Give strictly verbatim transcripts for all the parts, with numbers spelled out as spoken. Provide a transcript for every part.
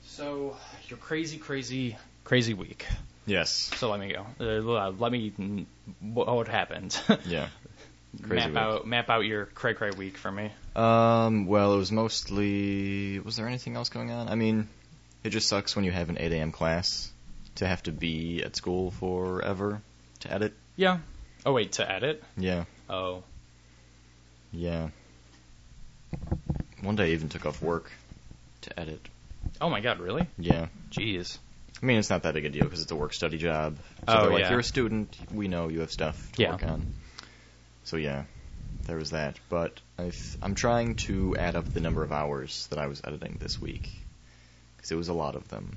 So, your crazy, crazy, crazy week. Yes. So let me go. Uh, let me. What happened? Yeah. Crazy map week. out, map out your cray cray week for me. Um. Well, it was mostly. Was there anything else going on? I mean, it just sucks when you have an eight a.m. class to have to be at school forever to edit. Yeah. Oh wait, to edit? Yeah. Oh. Yeah. One day I even took off work to edit. Oh my god, really? Yeah. Jeez. I mean, it's not that big a deal because it's a work-study job. So Oh, they're like, yeah. you're a student, we know you have stuff to Yeah. work on. So yeah, there was that. But I've, I'm trying to add up the number of hours that I was editing this week, because it was a lot of them.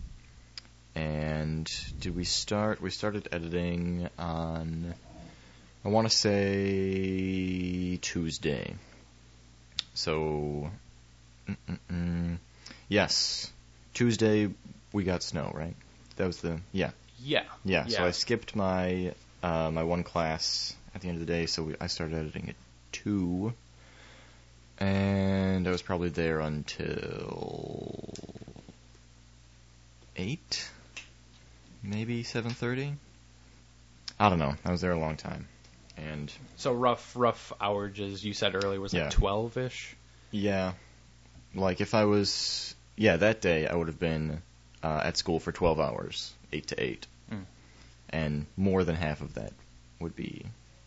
And did we start? We started editing on, I want to say, Tuesday. So, mm-mm-mm. Yes, Tuesday we got snow, right? That was the, yeah. Yeah. Yeah, so Yeah. I skipped my uh, my one class at the end of the day, so we, I started editing at two, and I was probably there until eight, maybe seven thirty. I don't know. I was there a long time, and So rough, rough hourages you said earlier was Yeah. like twelve-ish? yeah, like if I was, yeah, that day I would have been uh, at school for twelve hours, eight to eight, Mm. and more than half of that would be,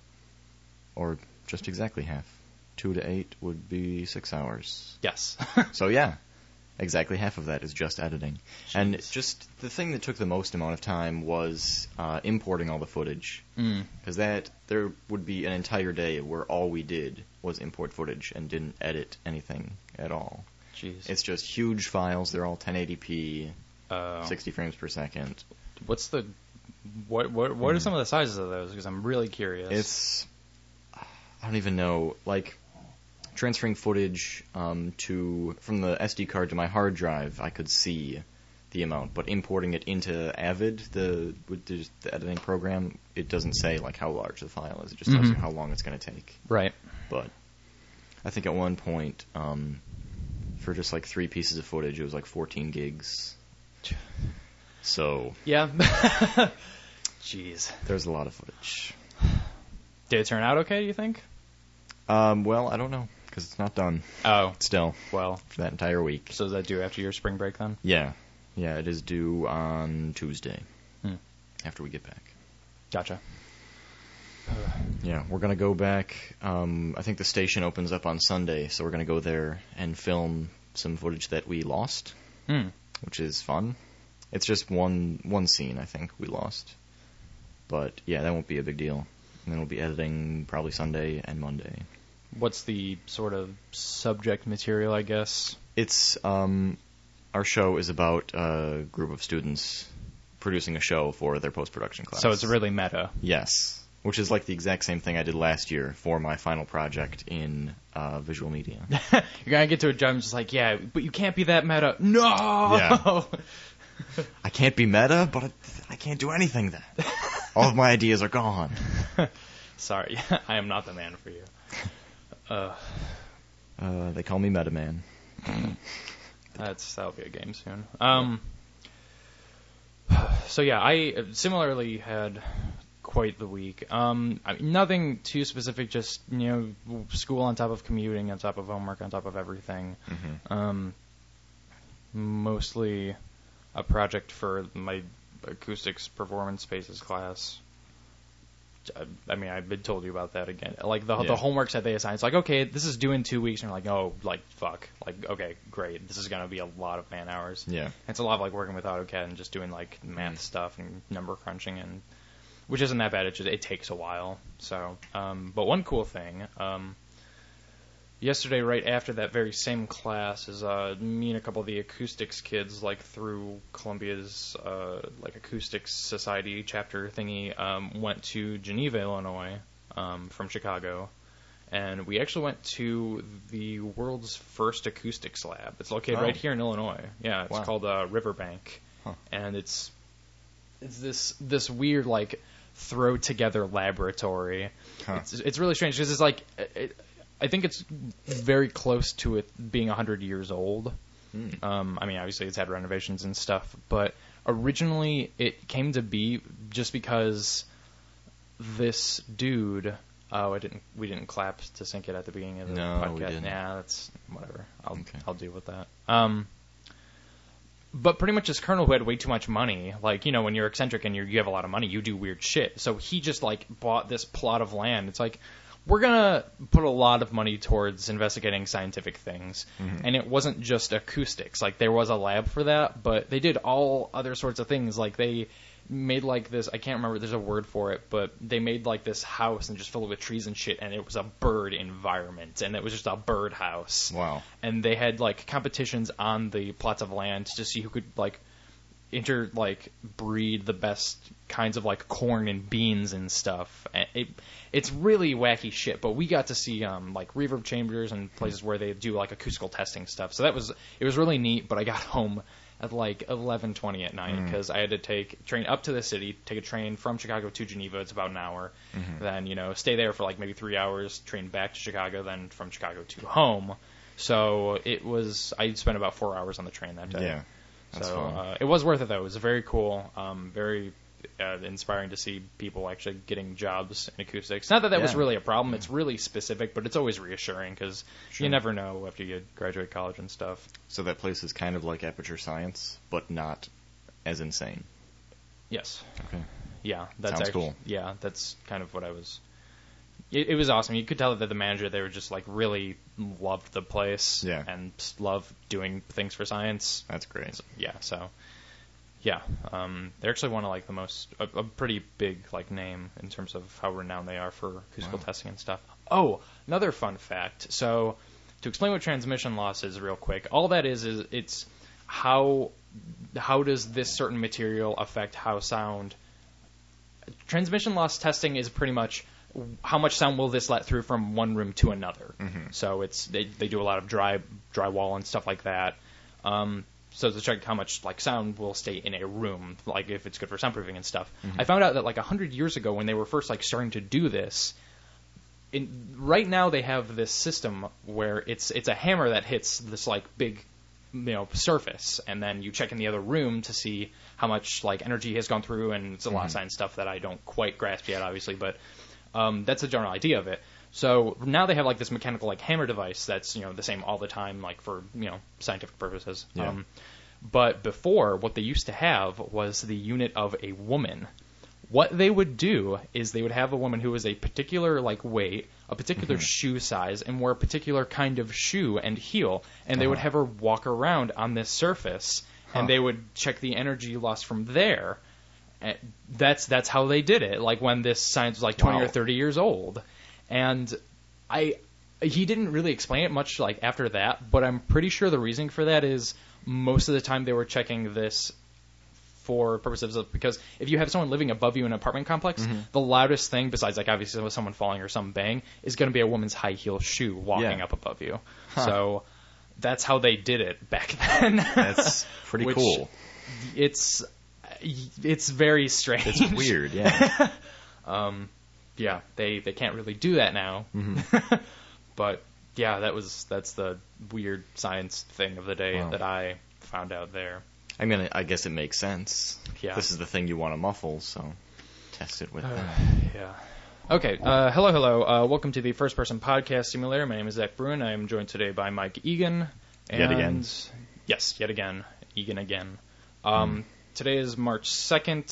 or just exactly half, two to eight would be six hours. Yes. So yeah, exactly half of that is just editing. And Jeez. just the thing that took the most amount of time was uh, importing all the footage. Mm. Because that, there would be an entire day where all we did was import footage and didn't edit anything at all. Jeez. It's just huge files. They're all ten eighty p, Uh, sixty frames per second. What's the... What what what are Mm. some of the sizes of those? Because I'm really curious. It's, I don't even know, like, transferring footage um, to, from the S D card to my hard drive, I could see the amount, but importing it into Avid, the with the, the editing program, it doesn't say, like, how large the file is. It just tells Mhm. you how long it's going to take. Right. But I think at one point, um, for just, like, three pieces of footage, it was, like, fourteen gigs. So, Yeah. Jeez. there's a lot of footage. Did it turn out okay, you think? Um, well, I don't know, because it's not done Oh, still well. for that entire week. So does that do after your spring break then? Yeah. Yeah, it is due on Tuesday, Hmm. after we get back. Gotcha. Yeah, we're going to go back. Um, I think the station opens up on Sunday, so we're going to go there and film some footage that we lost, Hmm. which is fun. It's just one one scene, I think, we lost. But, yeah, that won't be a big deal. And then we'll be editing probably Sunday and Monday. What's the sort of subject material, I guess? It's, um, our show is about a group of students producing a show for their post-production class. So it's really meta. Yes, which is like the exact same thing I did last year for my final project in uh, visual media. You're gonna get to a job and just like, yeah, but you can't be that meta. No! Yeah. I can't be meta, but I, I can't do anything then. All of my ideas are gone. Sorry, I am not the man for you. Uh, Uh, they call me Meta Man. that's that'll be a game soon. Um. So yeah, I similarly had quite the week. Um, I mean, nothing too specific, just you know, school on top of commuting, on top of homework, on top of everything. Mm-hmm. Um, mostly a project for my acoustics performance spaces class. I, I mean, I've been told you about that again. Like the Yeah. the homeworks that they assign, it's like, okay, this is due in two weeks, and you're like, oh, like fuck, like okay, great, this is gonna be a lot of man hours. Yeah. It's a lot of like working with AutoCAD and just doing like math Mm. stuff and number crunching, and which isn't that bad. It just it takes a while. So, um, but one cool thing, um, yesterday, right after that very same class, is uh, me and a couple of the acoustics kids, like through Columbia's uh, like acoustics society chapter thingy, um, went to Geneva, Illinois, um, from Chicago. And we actually went to the world's first acoustics lab. It's located Oh. right here in Illinois. Yeah, it's Wow. called uh, Riverbank, Huh. and it's it's this this weird like throw together laboratory. Huh. It's it's really strange because it's like it, I think it's very close to it being a hundred years old. Hmm. Um, I mean, obviously it's had renovations and stuff, but originally it came to be just because this dude. Oh, I didn't. We didn't clap to sync it at the beginning of the No, podcast. we didn't. Yeah, that's whatever. I'll Okay. I'll deal with that. Um, but pretty much this colonel who had way too much money, like you know, when you're eccentric and you you have a lot of money, you do weird shit. So he just like bought this plot of land. It's like we're gonna put a lot of money towards investigating scientific things, Mm-hmm. and it wasn't just acoustics. Like there was a lab for that, but they did all other sorts of things. Like they made like this, I can't remember, there's a word for it, but they made like this house and just filled it with trees and shit, and it was a bird environment, and it was just a bird house. Wow. And they had like competitions on the plots of land to see who could like inter like breed the best kinds of like corn and beans and stuff. And it it's really wacky shit, but we got to see um like reverb chambers and places where they do like acoustical testing stuff. So that was it was really neat, but I got home at like eleven twenty at night because I had to take a train up to the city, take a train from Chicago to Geneva. It's about an hour. Mm-hmm. Then, you know, stay there for like maybe three hours, train back to Chicago, then from Chicago to home. So it was, I spent about four hours on the train that day. Yeah. That's so fun. uh, it was worth it, though. It was very cool, um, very uh, inspiring to see people actually getting jobs in acoustics. Not that that was Yeah. really a problem. It's really specific, but it's always reassuring because Sure. you never know after you graduate college and stuff. So that place is kind of like Aperture Science, but not as insane. Yes. Okay. Yeah, that's Sounds actually, cool. Yeah, that's kind of what I was. It, it was awesome. You could tell that the manager they were just like really loved the place. Yeah. And just loved doing things for science. That's great. Yeah. So. Yeah. Um, they're actually one of like the most a, a pretty big like name in terms of how renowned they are for acoustical Wow. testing and stuff. Oh, another fun fact. So, to explain what transmission loss is, real quick, all that is is it's how how does this certain material affect how sound. Transmission loss testing is pretty much how much sound will this let through from one room to another. Mm-hmm. So it's they they do a lot of dry drywall and stuff like that. Um, so to check how much like sound will stay in a room, like if it's good for soundproofing and stuff. Mm-hmm. I found out that like a hundred years ago when they were first like starting to do this. In, right now they have this system where it's it's a hammer that hits this like big you know surface, and then you check in the other room to see how much like energy has gone through, and it's a lot of science stuff that I don't quite grasp yet, obviously, but um, that's the general idea of it. So now they have like this mechanical like hammer device that's you know the same all the time, like for you know scientific purposes. Yeah. Um, but before, what they used to have was the unit of a woman. What they would do is they would have a woman who was a particular like weight, a particular shoe size, and wore a particular kind of shoe and heel, and they would Uh-huh. have her walk around on this surface, Huh. and they would check the energy loss from there. And that's that's how they did it. Like when this science was like twenty Wow. or thirty years old, and I he didn't really explain it much like after that, but I'm pretty sure the reasoning for that is most of the time they were checking this for purposes of because if you have someone living above you in an apartment complex, Mm-hmm. the loudest thing besides like obviously with someone falling or some bang is going to be a woman's high heel shoe walking Yeah. up above you. Huh. So that's how they did it back then. That's pretty Which- cool. It's it's very strange. It's weird, yeah. Um, yeah, they they can't really do that now. Mm-hmm. But yeah, that was that's the weird science thing of the day Wow. that I found out there. I mean, I guess it makes sense. Yeah. This is the thing you want to muffle, so test it with that. Yeah. Okay. Uh, hello, hello. Uh, welcome to the First Person Podcast Simulator. My name is Zach Bruin. I am joined today by Mike Egan. And Yet again. Yes, yet again. Egan again. Um, Mm. Today is March second,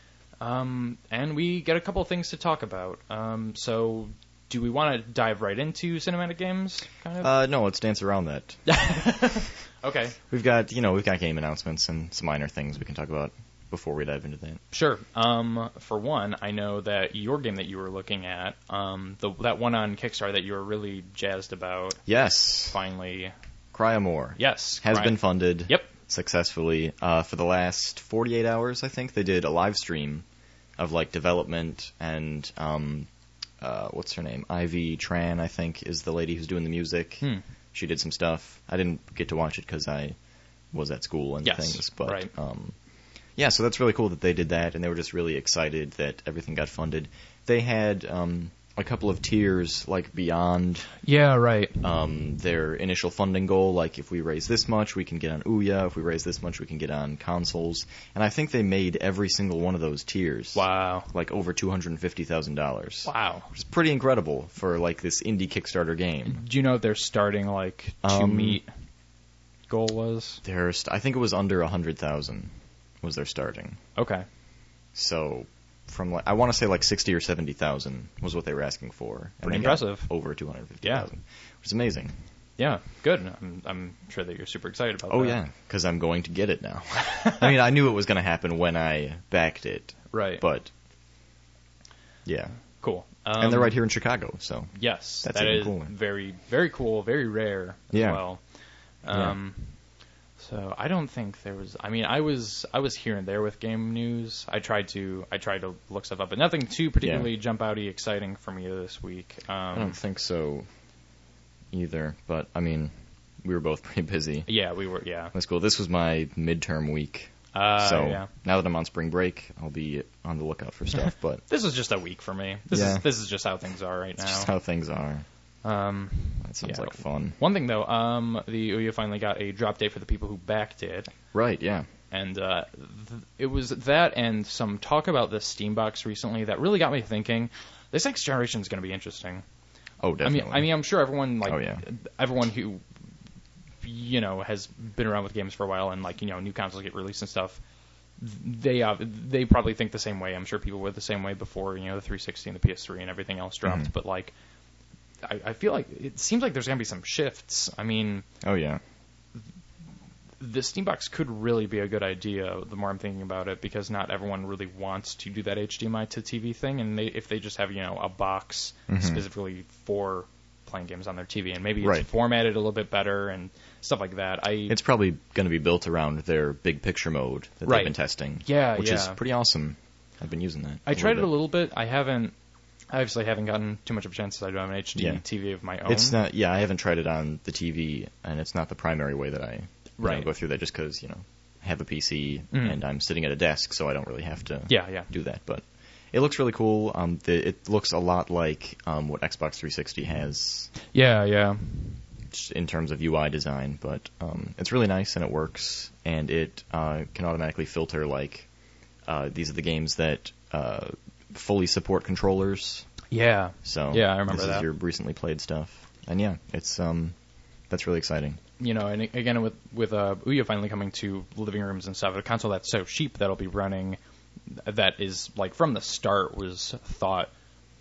um, and we got a couple of things to talk about. Um, so, do we want to dive right into cinematic games? Kind of. Uh, no, let's dance around that. Okay. We've got, you know, we've got game announcements and some minor things we can talk about before we dive into that. Sure. Um, for one, I know that your game that you were looking at, um, the, that one on Kickstarter that you were really jazzed about, Yes, finally. Cryamore Yes. has right. been funded. Yep. Successfully. Uh, for the last forty-eight hours, I think, they did a live stream of, like, development and, um, uh, what's her name? Ivy Tran, I think, is the lady who's doing the music. Hmm. She did some stuff. I didn't get to watch it because I was at school and Yes, things. But, right. um, yeah, so that's really cool that they did that, and they were just really excited that everything got funded. They had um, a couple of tiers like beyond Yeah, right. um, their initial funding goal. Like if we raise this much, we can get on Ouya. If we raise this much, we can get on consoles. And I think they made every single one of those tiers Wow. like over two hundred fifty thousand dollars. Wow. Which is pretty incredible for like this indie Kickstarter game. Do you know if their starting like to Um, meet goal was? There's, I think it was under one hundred thousand was their starting. Okay. So from like I want to say like sixty or seventy thousand was what they were asking for. And Pretty they got impressive. Over two hundred fifty thousand, which is amazing. Yeah, good. I'm, I'm sure that you're super excited about Oh that. yeah, because I'm going to get it now. I mean, I knew it was going to happen when I backed it, Right. but yeah, Cool. Um, and they're right here in Chicago, so Yes, That's that even is cooler. very, very cool, very rare as Yeah. well. Yeah. Um, So I don't think there was. I mean, I was I was here and there with game news. I tried to I tried to look stuff up, but nothing too particularly jump outy exciting for me this week. Um, I don't think so either. But I mean, we were both pretty busy. Yeah, we were. Yeah. That's cool. This was my midterm week, Uh, so yeah. now that I'm on spring break, I'll be on the lookout for stuff. But This is just a week for me. This Yeah. is this is just how things are right it's now. just how things are. Um, That sounds Yeah. like fun. one thing though, um, the Ouya finally got a drop date for the people who backed it. Right? Yeah. And uh, th- it was that and some talk about the Steambox recently that really got me thinking. This next generation is going to be interesting. Oh, definitely. I mean, I mean, I'm sure everyone like Oh, yeah. everyone who you know has been around with games for a while and like you know new consoles get released and stuff. They uh, they probably think the same way. I'm sure people were the same way before you know the three sixty and the P S three and everything else dropped. Mhm. But like, I, I feel like it seems like there's going to be some shifts. I mean. Oh yeah. The Steambox could really be a good idea the more I'm thinking about it because not everyone really wants to do that H D M I to T V thing and they, if they just have you know a box Mhm. specifically for playing games on their T V and maybe it's Right. formatted a little bit better and stuff like that. I It's probably going to be built around their big picture mode that Right. they've been testing. Yeah, which is yeah. pretty awesome. I've been using that. I tried it a bit. little bit. I haven't I obviously haven't gotten too much of a chance as I don't have an H D Yeah. T V of my own. It's not. Yeah, I haven't tried it on the T V, and it's not the primary way that I Right. right. go through that. Just because you know, I have a P C Mhm. and I'm sitting at a desk, so I don't really have to Yeah, yeah. do that. But it looks really cool. Um, the, it looks a lot like um, what Xbox three sixty has Yeah, yeah. just in terms of U I design. But um, it's really nice and it works, and it uh, can automatically filter like uh, these are the games that uh, fully support controllers. Yeah. So Yeah, I remember this that. is your recently played stuff, and yeah, it's um, that's really exciting. You know, and again with with uh, Ouya finally coming to living rooms and stuff, a console that's so cheap that'll be running, that is like from the start was thought.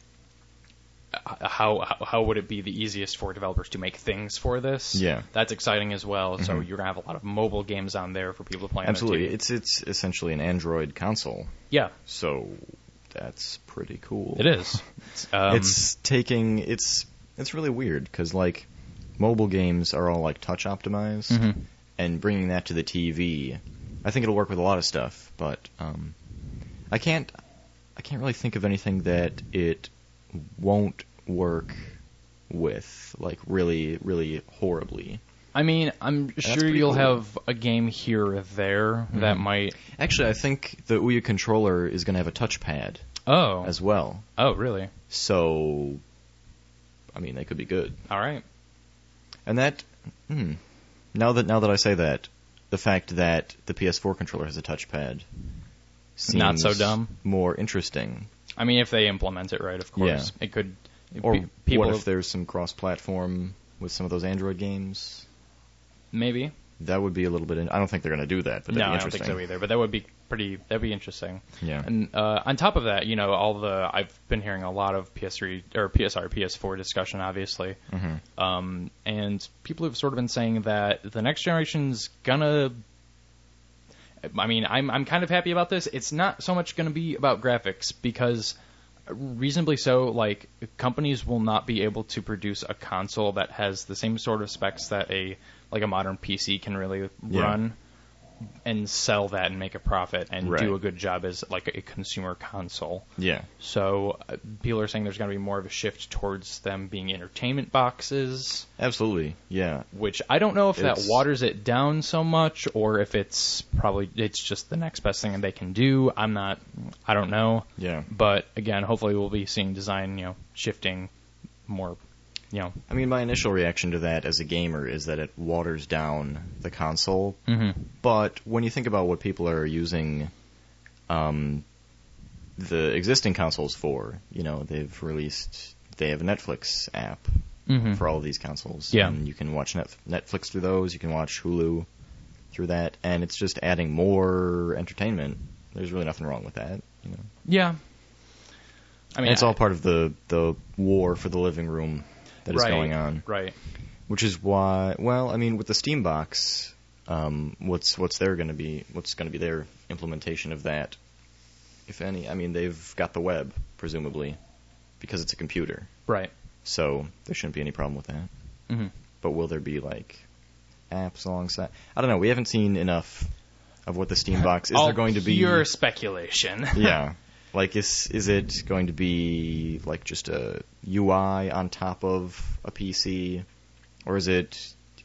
uh, How how how would it be the easiest for developers to make things for this? Yeah. that's exciting as well. So Mhm. you're gonna have a lot of mobile games on there for people to play. Absolutely, on their T V. it's it's essentially an Android console, Yeah, so that's pretty cool. it is. It's, um, it's taking it's it's really weird because like mobile games are all like touch optimized, Mhm. and bringing that to the T V, I think it'll work with a lot of stuff, but um, I can't I can't really think of anything that it won't work with like really really horribly. I mean, I'm that's sure pretty you'll cool. have a game here or there that Mhm. might. Actually, I think the Ouya controller is going to have a touchpad Oh, as well. oh, really? So, I mean, they could be good. All right. And that, hmm, now that now that I say that, the fact that the P S four controller has a touchpad seems Not so dumb. more interesting. I mean, if they implement it right, of course, it could. Or pe- people what if there's some cross-platform with some of those Android games? maybe. That would be a little bit. In, I don't think they're going to do that, but that'd No, be I don't interesting. think so either. But that would be pretty. That'd be interesting. Yeah. And uh, on top of that, you know, all the I've been hearing a lot of P S three or P S R, P S four discussion, obviously. Mhm. Um, and people have sort of been saying that the next generation's gonna. I mean, I'm I'm kind of happy about this. It's not so much going to be about graphics because, reasonably so, like companies will not be able to produce a console that has the same sort of specs that a like a modern P C can really Yeah. run. and sell that and make a profit and Right. do a good job as like a consumer console. Yeah. So uh, people are saying there's going to be more of a shift towards them being entertainment boxes, Absolutely. Yeah. which I don't know if that It's- waters it down so much or if it's probably it's just the next best thing they can do. I'm not, I don't know. Yeah. But again, hopefully we'll be seeing design, you know, shifting more, you know. I mean, my initial reaction to that as a gamer is that it waters down the console. Mm-hmm. But when you think about what people are using um, the existing consoles for, you know, they've released, they have a Netflix app Mm-hmm. for all of these consoles. Yeah. And you can watch Net- Netflix through those, you can watch Hulu through that, and it's just adding more entertainment. There's really nothing wrong with that, you know. Yeah. I mean, And it's all I- part of the, the war for the living room that is right, going on. Right. Which is why, well, I mean, with the Steam box, um, what's what's there going to be? What's going to be their implementation of that, if any? I mean, they've got the web, presumably, because it's a computer, Right. so there shouldn't be any problem with that. Mm-hmm. But will there be like apps alongside? I don't know. We haven't seen enough of what the Steam box is. All There going to be? pure speculation. Yeah. Like, is is it going to be like just a U I on top of a P C, or is it?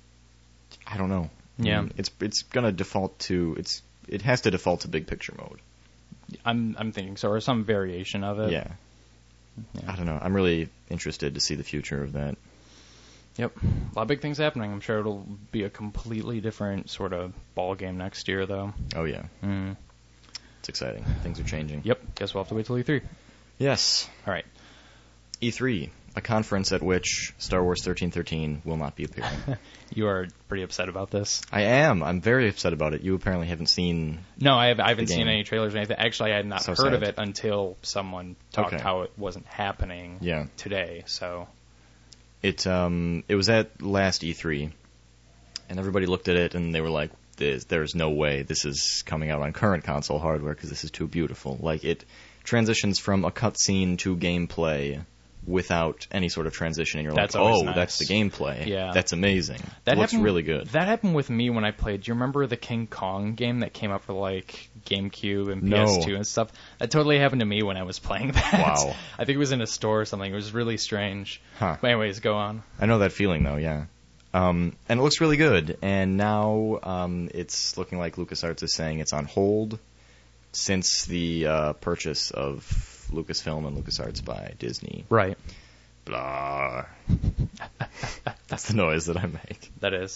I don't know. I Yeah. mean, it's it's gonna default to it's it has to default to big picture mode. I'm I'm thinking so, or some variation of it. Yeah. Yeah. I don't know. I'm really interested to see the future of that. Yep. A lot of big things happening. I'm sure it'll be a completely different sort of ball game next year, though. Oh yeah, Mm. it's exciting. Things are changing. Yep. Guess we'll have to wait till E three. Yes. All right. E three, a conference at which Star Wars thirteen thirteen will not be appearing. You are pretty upset about this. I am. I'm very upset about it. You apparently haven't seen. No, I, have, I haven't The seen game. any trailers or anything. Actually, I had not So heard of sad. it until someone talked Okay. how it wasn't happening Yeah. today. So, It um it was at last E three, and everybody looked at it and they were like, "There's, there's no way this is coming out on current console hardware because this is too beautiful." Like, it transitions from a cutscene to gameplay without any sort of transition, and you're That's like, always "Oh, nice. that's the gameplay. Yeah. That's amazing. that It looks happened, really good." That happened with me when I played. Do you remember the King Kong game that came out for like GameCube and P S two No. and stuff? That totally happened to me when I was playing that. Wow. I think it was in a store or something. It was really strange. Huh. But anyways, go on. I know that feeling though, yeah. Um, and it looks really good. And now um, it's looking like LucasArts is saying it's on hold since the uh, purchase of Lucasfilm and LucasArts by Disney. Right. Blah. That's the noise that I make. That is.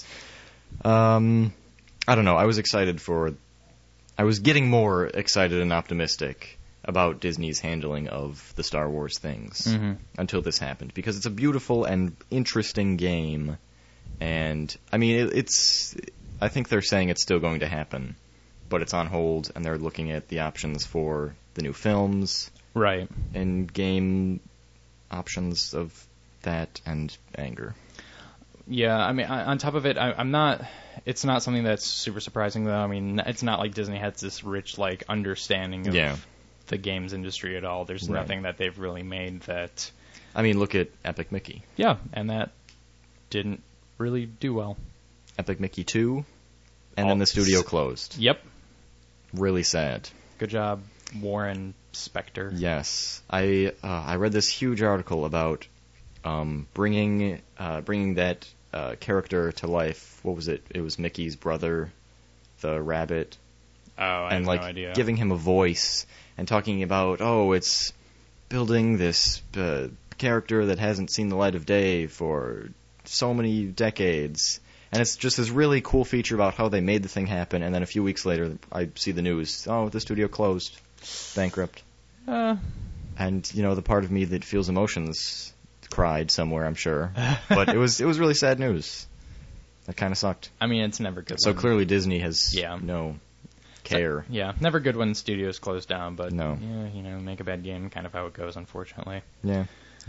Um, I don't know. I was excited for. I was getting more excited and optimistic about Disney's handling of the Star Wars things Mm-hmm. until this happened, because it's a beautiful and interesting game, and I mean it, it's. I think they're saying it's still going to happen, but it's on hold, and they're looking at the options for the new films Right. and game options of that and anger. Yeah, I mean, I- on top of it, I, I'm not. It's not something that's super surprising, though. I mean, it's not like Disney has this rich, like, understanding of Yeah. the games industry at all. There's Right. nothing that they've really made that. I mean, look at Epic Mickey. Yeah, and that didn't really do well. Epic Mickey two, and All- then the studio closed. Yep. Really sad. Good job, Warren Spector. Yes, I uh, I read this huge article about um, bringing uh, bringing that uh, character to life. What was it? It was Mickey's brother, the rabbit, Oh, I and have like no idea. giving him a voice and talking about, oh, it's building this uh, character that hasn't seen the light of day for so many decades. And it's just this really cool feature about how they made the thing happen, and then a few weeks later, I see the news. Oh, the studio closed. Bankrupt. Uh, And, you know, the part of me that feels emotions cried somewhere, I'm sure. But it was it was really sad news. That kind of sucked. I mean, it's never good. So when, clearly Disney has Yeah. no care. Yeah, never good when studios close down, but No. yeah, you know, make a bad game, kind of how it goes, unfortunately. Yeah,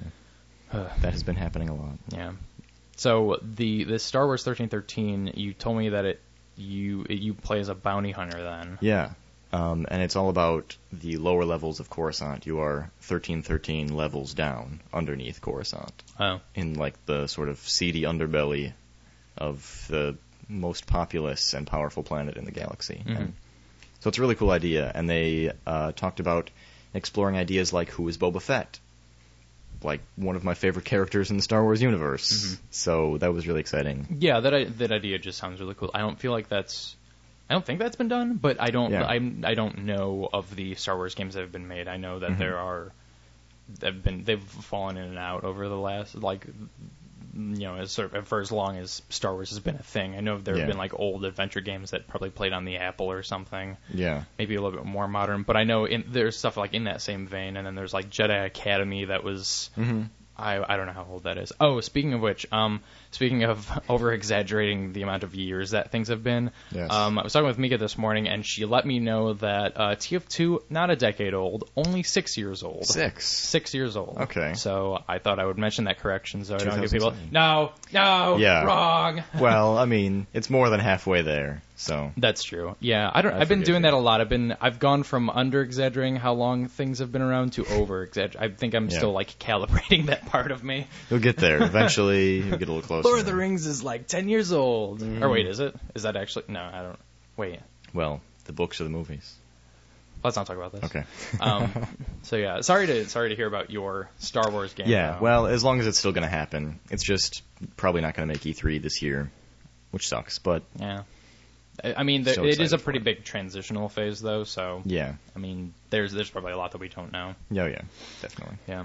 Uh, that has been happening a lot. Yeah. So the the Star Wars thirteen thirteen, you told me that it you it, you play as a bounty hunter then. Yeah, um, and it's all about the lower levels of Coruscant. You are thirteen thirteen levels down underneath Coruscant, Oh. in like the sort of seedy underbelly of the most populous and powerful planet in the galaxy. Mm-hmm. And so it's a really cool idea, and they uh, talked about exploring ideas like who is Boba Fett, like one of my favorite characters in the Star Wars universe. Mm-hmm. So that was really exciting. Yeah, that I, that idea just sounds really cool. I don't feel like that's, I don't think that's been done, but I don't, Yeah. I I don't know of the Star Wars games that have been made. I know that Mm-hmm. there are, they've been they've fallen in and out over the last like. You know, as sort of for as long as Star Wars has been a thing. I know there have Yeah. been like old adventure games that probably played on the Apple or something, Yeah. maybe a little bit more modern. But I know in, there's stuff like in that same vein, and then there's like Jedi Academy that was. Mm-hmm. I I don't know how old that is. Oh, speaking of which, um, speaking of over exaggerating the amount of years that things have been, Yes. um, I was talking with Mika this morning, and she let me know that uh, T F two not a decade old, only six years old. Six. Six years old. Okay. So I thought I would mention that correction so I don't give people, two thousand seven. no, no, Yeah. wrong. Well, I mean, it's more than halfway there, so. That's true. Yeah, I don't. I I've been forget doing you. that a lot. I've been. I've gone from under exaggerating how long things have been around to over exaggerating. I think I'm Yeah. still like calibrating that part of me. You'll get there. Eventually, you'll get a little closer. Lord of the Rings is like ten years old. Mm. Or wait, is it? Is that actually? No, I don't. Wait, Well, the books or the movies. let's not talk about this. Okay. um, so yeah, sorry to sorry to hear about your Star Wars game. Yeah, though. well, as long as it's still going to happen. It's just probably not going to make E three this year, which sucks, but yeah. I I mean, there, So it is a excited pretty for it. big transitional phase, though. So yeah. I mean, there's there's probably a lot that we don't know. Yeah, yeah, definitely. Yeah.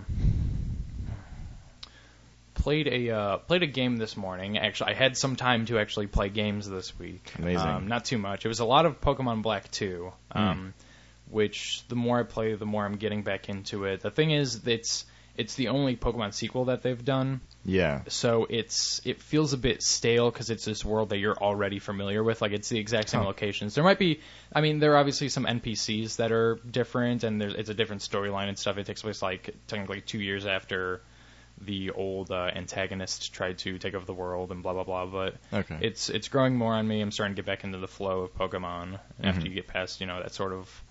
Played a uh, played a game this morning. Actually, I had some time to actually play games this week. Amazing. Um, not too much. It was a lot of Pokemon Black two, Hmm. um, which the more I play, the more I'm getting back into it. The thing is, it's it's the only Pokemon sequel that they've done, Yeah. so it's it feels a bit stale because it's this world that you're already familiar with. Like it's the exact same Huh. locations. There might be, I mean, there are obviously some N P Cs that are different, and there's it's a different storyline and stuff. It takes place like technically two years after the old uh, antagonist tried to take over the world and blah blah blah. But Okay. it's it's growing more on me. I'm starting to get back into the flow of Pokemon after Mhm. you get past you know that sort of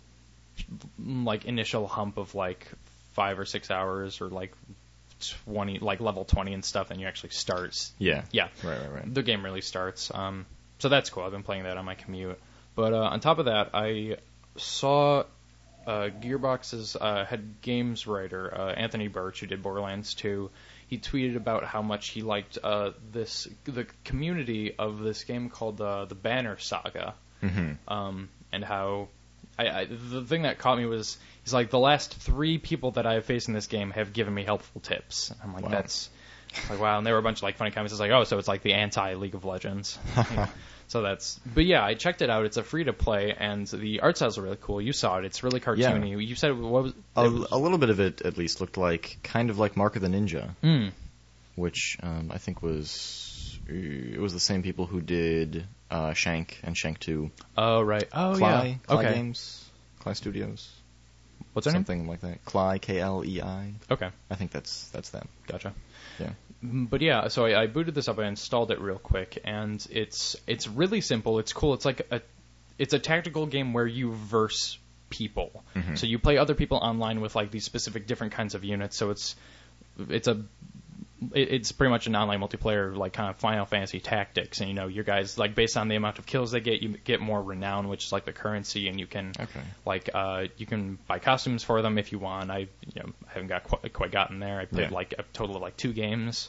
like initial hump of like five or six hours or like twenty, like level twenty and stuff, and you actually start. Yeah. Yeah, Right, right, right. the game really starts. Um, so that's cool. I've been playing that on my commute. But uh, on top of that, I saw uh, Gearbox's uh, head games writer, uh, Anthony Birch, who did Borderlands two. He tweeted about how much he liked uh, this the community of this game called uh, the Banner Saga, Mm-hmm. um, and how I, I, the thing that caught me was he's like the last three people that I have faced in this game have given me helpful tips. I'm like Wow. that's like wow, and there were a bunch of like funny comments. It's like oh, so it's like the anti League of Legends. So that's, but yeah, I checked it out. It's a free to play, and the art styles are really cool. You saw it; it's really cartoony. Yeah. You said what was? A, it was a little bit of it, at least, looked like kind of like Mark of the Ninja, mm, which um, I think was it was the same people who did uh, Shank and Shank two. oh right, oh Cly, yeah, Cly okay. Games, Cly Studios, What's their name? something like that. Cly, K L E I. Okay, I think that's that's them. gotcha. Yeah. Mm, But yeah, so I, I booted this up. I installed it real quick, and it's it's really simple. It's cool. It's like a it's a tactical game where you verse people. Mhm. So you play other people online with like these specific different kinds of units. So it's it's a it, it's pretty much an online multiplayer like kind of Final Fantasy Tactics, and you know your guys like based on the amount of kills they get, you get more renown, which is like the currency, and you can Okay. like uh, you can buy costumes for them if you want. I you know I haven't got quite, quite gotten there. I played Yeah. like a total of like two games,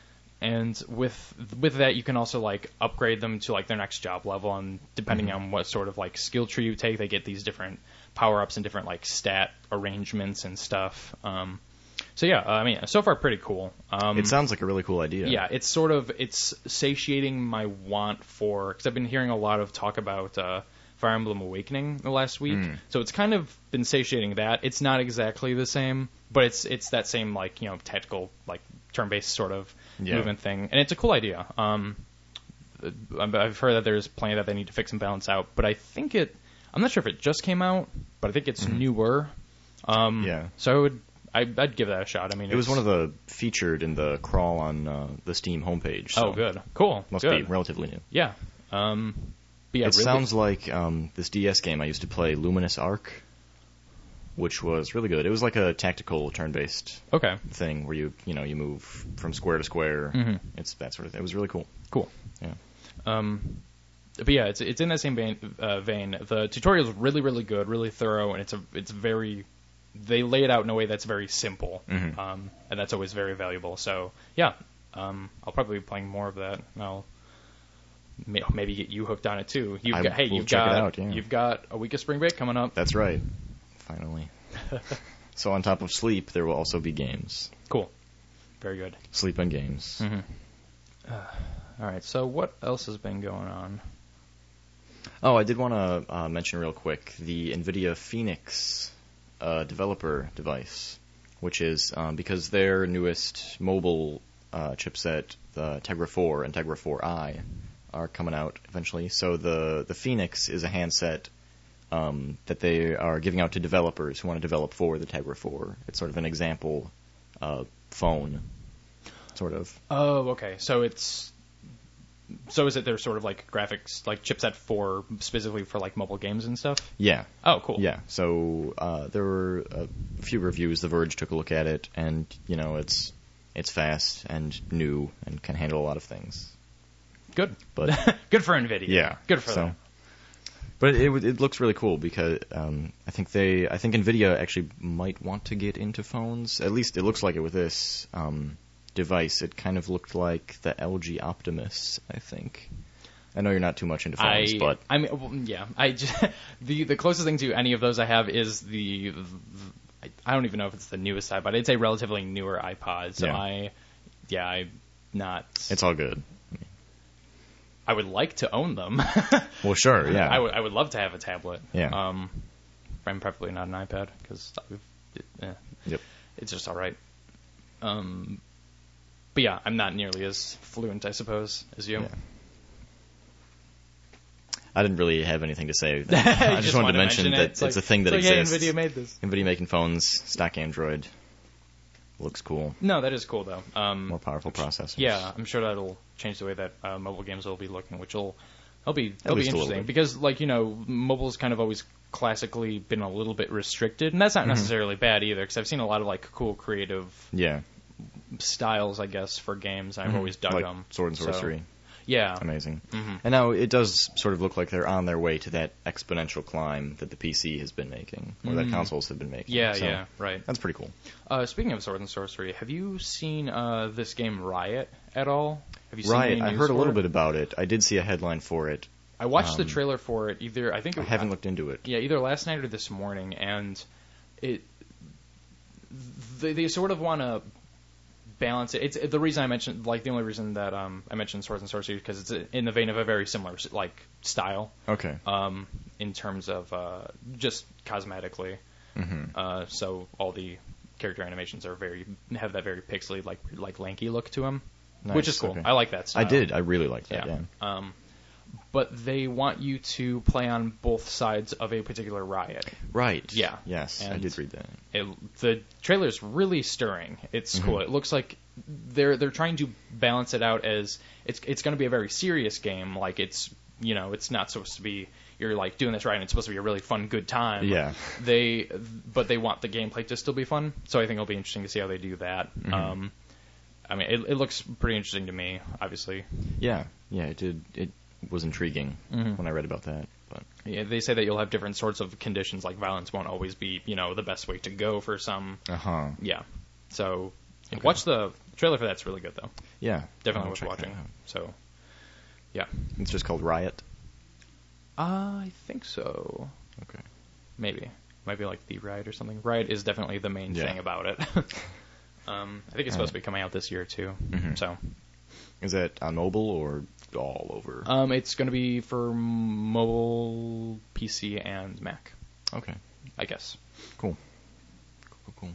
and with with that you can also like upgrade them to like their next job level, and depending Mm-hmm. on what sort of like skill tree you take, they get these different power ups and different like stat arrangements and stuff. Um, so yeah, uh, I mean so far pretty cool. Um, It sounds like a really cool idea. yeah, it's sort of it's satiating my want for because I've been hearing a lot of talk about uh, Fire Emblem Awakening the last week, Mm. so it's kind of been satiating that. It's not exactly the same, but it's it's that same like you know tactical like turn-based sort of Yeah. movement thing, and it's a cool idea. Um, I've heard that there's plenty that they need to fix and balance out, but I think it. I'm not sure if it just came out, but I think it's Mhm. newer. Um, Yeah. So I would I, I'd give that a shot. I mean, It was it's- one of the featured in the crawl on uh, the Steam homepage. So Oh, good, cool, Must good. be relatively new. Yeah. Um, but yeah, it really, sounds like um, this D S game I used to play, Luminous Arc, which was really good. It was like a tactical turn-based okay. thing where you you know you move from square to square. Mhm. It's that sort of thing. It was really cool. Cool. Yeah. Um, but yeah, it's it's in that same vein. Uh, vein. The tutorial is really really good, really thorough, and it's a it's very they lay it out in a way that's very simple, Mhm. um, and that's always very valuable. So yeah, um, I'll probably be playing more of that. And I'll may- maybe get you hooked on it too. You've I got hey, will you've check got it out, yeah. you've got a week of spring break coming up. That's right. Finally. So on top of sleep, there will also be games. Cool, very good. Sleep and games. Mm-hmm. Uh, all right. So what else has been going on? Oh, I did want to uh, mention real quick the NVIDIA Phoenix uh, developer device, which is um, because their newest mobile uh, chipset, the Tegra four and Tegra four i, are coming out eventually. So the, the Phoenix is a handset um, that they are giving out to developers who want to develop for the Tegra four. It's sort of an example uh, phone, sort of. Oh, okay. So it's so is it their sort of like graphics like chipset for specifically for like mobile games and stuff? Yeah. Oh, cool. Yeah. So uh, there were a few reviews. The Verge took a look at it, and you know it's it's fast and new and can handle a lot of things. Good. But good for NVIDIA. yeah, Good for so, them. But it it, it looks really cool because um, I think they I think NVIDIA actually might want to get into phones. At least it looks like it with this um, device. It kind of looked like the L G Optimus, I think. I know you're not too much into phones, I, but I mean, well, yeah, I just, the the closest thing to any of those I have is the, the I don't even know if it's the newest iPod. It's a relatively newer iPod, so Yeah. I, yeah, I'm not. it's all good. I would like to own them. Well, sure, yeah. I would I would love to have a tablet. Yeah. Um, I'm preferably not an iPad because eh, Yep. it's just all right. Um, but yeah, I'm not nearly as fluent, I suppose, as you. Yeah. I didn't really have anything to say. You I just wanted to mention, mention it. that It's it's, like- a thing that it's like, hey, exists. NVIDIA made this. NVIDIA making phones, stock Android. Looks cool. No, that is cool though. Um, More powerful processors. yeah, I'm sure that'll change the way that uh, mobile games will be looking, which will that'll be that'll be least a little interesting bit. because, like, you know, mobile's kind of always classically been a little bit restricted, and that's not necessarily bad either. Because I've seen a lot of like cool creative Yeah. styles, I guess, for games, and I've always dug like them. Sword and So, Sorcery. yeah, Amazing. Mhm. And now it does sort of look like they're on their way to that exponential climb that the P C has been making, or that Mm. consoles have been making. yeah, So yeah, right. That's pretty cool. Uh, speaking of Sword and Sorcery, have you seen uh, this game Riot at all? Have you seen Riot, any I news heard a for little it? bit about it. I did see a headline for it. I watched the um, trailer for it either. I think it, I haven't looked into it. Yeah, either last night or this morning, and it they, they sort of want to balance it. It's the reason I mentioned, like, the only reason that um, I mentioned Swords and Sorcery because it's in the vein of a very similar like style, Okay. um, in terms of uh, just cosmetically. hmm Uh, so all the character animations are very have that very pixely like like lanky look to them, Nice, which is cool. okay. I like that style. I did. I really liked that. Yeah. Yeah. Um, but they want you to play on both sides of a particular riot. Right. Yeah. Yes, I And- did read that. It, the trailer is really stirring. It's Mhm. cool. It looks like they're they're trying to balance it out as it's it's going to be a very serious game. Like it's you know it's not supposed to be you're like doing this right and it's supposed to be a really fun good time. Yeah. They but they want the gameplay to still be fun. So I think it'll be interesting to see how they do that. Mhm. Um, I mean, it, it looks pretty interesting to me. Obviously, Yeah. Yeah. It did. It was intriguing Mhm. when I read about that. But yeah, they say that you'll have different sorts of conditions. Like violence won't always be you know the best way to go for some. uh huh. Yeah. So Okay. watch the trailer for that's really good though. Yeah. Definitely I'll worth check that watching. out. So, yeah. It's just called Riot. I think so. Okay. Maybe. Might be like the Riot or something. Riot is definitely the main Yeah. thing about it. um, I think it's supposed to be coming out this year too. Mhm. So, Is it on mobile or all over? um, it's going to be for mobile, P C, and Mac, okay. I guess. Cool. Cool. Cool.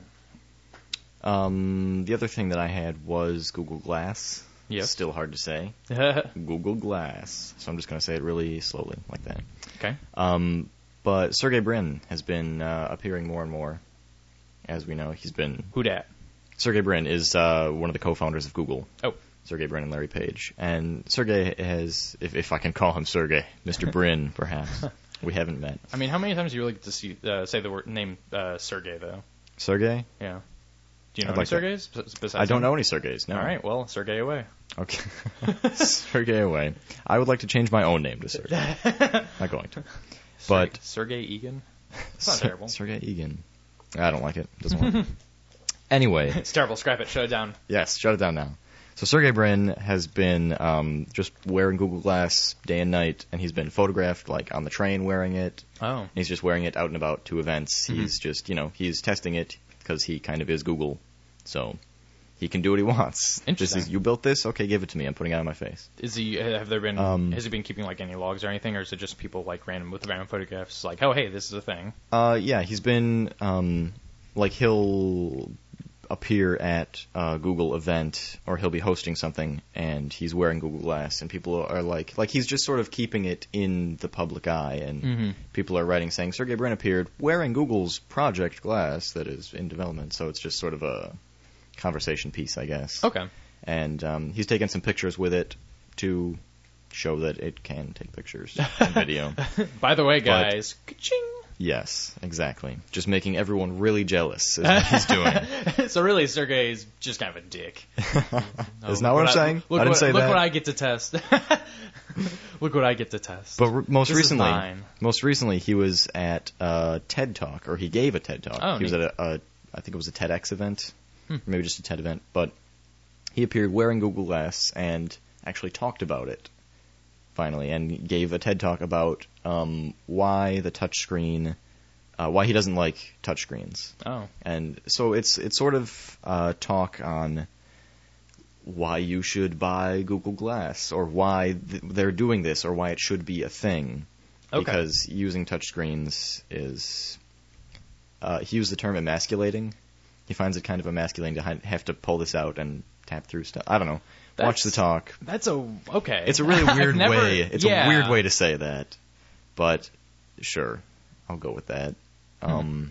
Cool. Um, the other thing that I had was Google Glass. Yes. Still hard to say. okay. Google Glass. So I'm just going to say it really slowly, like that. Um, but Sergey Brin has been uh, appearing more and more. As we know, he's been. Who dat? Sergey Brin is uh, one of the co-founders of Google. Oh. Sergey Brin and Larry Page. And Sergey has, if, if I can call him Sergey, Mister Brin, perhaps. We haven't met. I mean, how many times do you really get to see uh, say the word name uh, Sergey though? Sergey? Yeah. Do you know I'd any like that. Sergeys? b- Besides I don't him? know any Sergeys. No. All right, well, Sergey away. Okay. Sergey away. I would like to change my own name to Sergey. Not going to. But Sergey Egan? It's not terrible. Sergey Egan. I don't like it. Doesn't work. Anyway. It's terrible. Scrap it. Shut it down. Yes, shut it down now. So Sergey Brin has been um, just wearing Google Glass day and night, and he's been photographed like on the train wearing it. Oh. And he's just wearing it out and about to events. Mm-hmm. He's just, you know, he's testing it because he kind of is Google. So he can do what he wants. Interesting. Just, you built this? Okay, give it to me. I'm putting it on my face. Is he? Have there been? Um, has he been keeping like any logs or anything, or is it just people like random with random photographs? Like, oh, hey, this is a thing. Uh, yeah, he's been, um, like, he'll appear at a Google event, or he'll be hosting something, and he's wearing Google Glass, and people are like, like, he's just sort of keeping it in the public eye, and Mm-hmm. people are writing saying, Sergey Brin appeared wearing Google's Project Glass that is in development, so it's just sort of a conversation piece, I guess. Okay. And um, he's taken some pictures with it to show that it can take pictures and video. By the way, But- guys, ka-ching. Yes, exactly. Just making everyone really jealous is what he's doing. So really, Sergey's just kind of a dick. Isn't that what I'm I, saying? Look I didn't what, say look that. what I get to test. Look what I get to test. But re- most This is recently, fine. most recently, he was at a TED Talk, or he gave a TED Talk. Oh, he was neat. at a, a, I think it was a TEDx event, Hmm. or maybe just a TED event. But he appeared wearing Google Glass and actually talked about it, finally, and gave a TED Talk about um, why the touchscreen, uh, why he doesn't like touchscreens. Oh. And so it's it's sort of uh, talk on why you should buy Google Glass, or why th- they're doing this, or why it should be a thing. Okay. Because using touchscreens is, uh, he used the term emasculating. He finds it kind of emasculating to hi- have to pull this out and tap through stuff. I don't know. Watch That's- the talk. That's a okay. It's a really I've weird never- way. It's yeah. a weird way to say that, but sure, I'll go with that. Hmm. Um,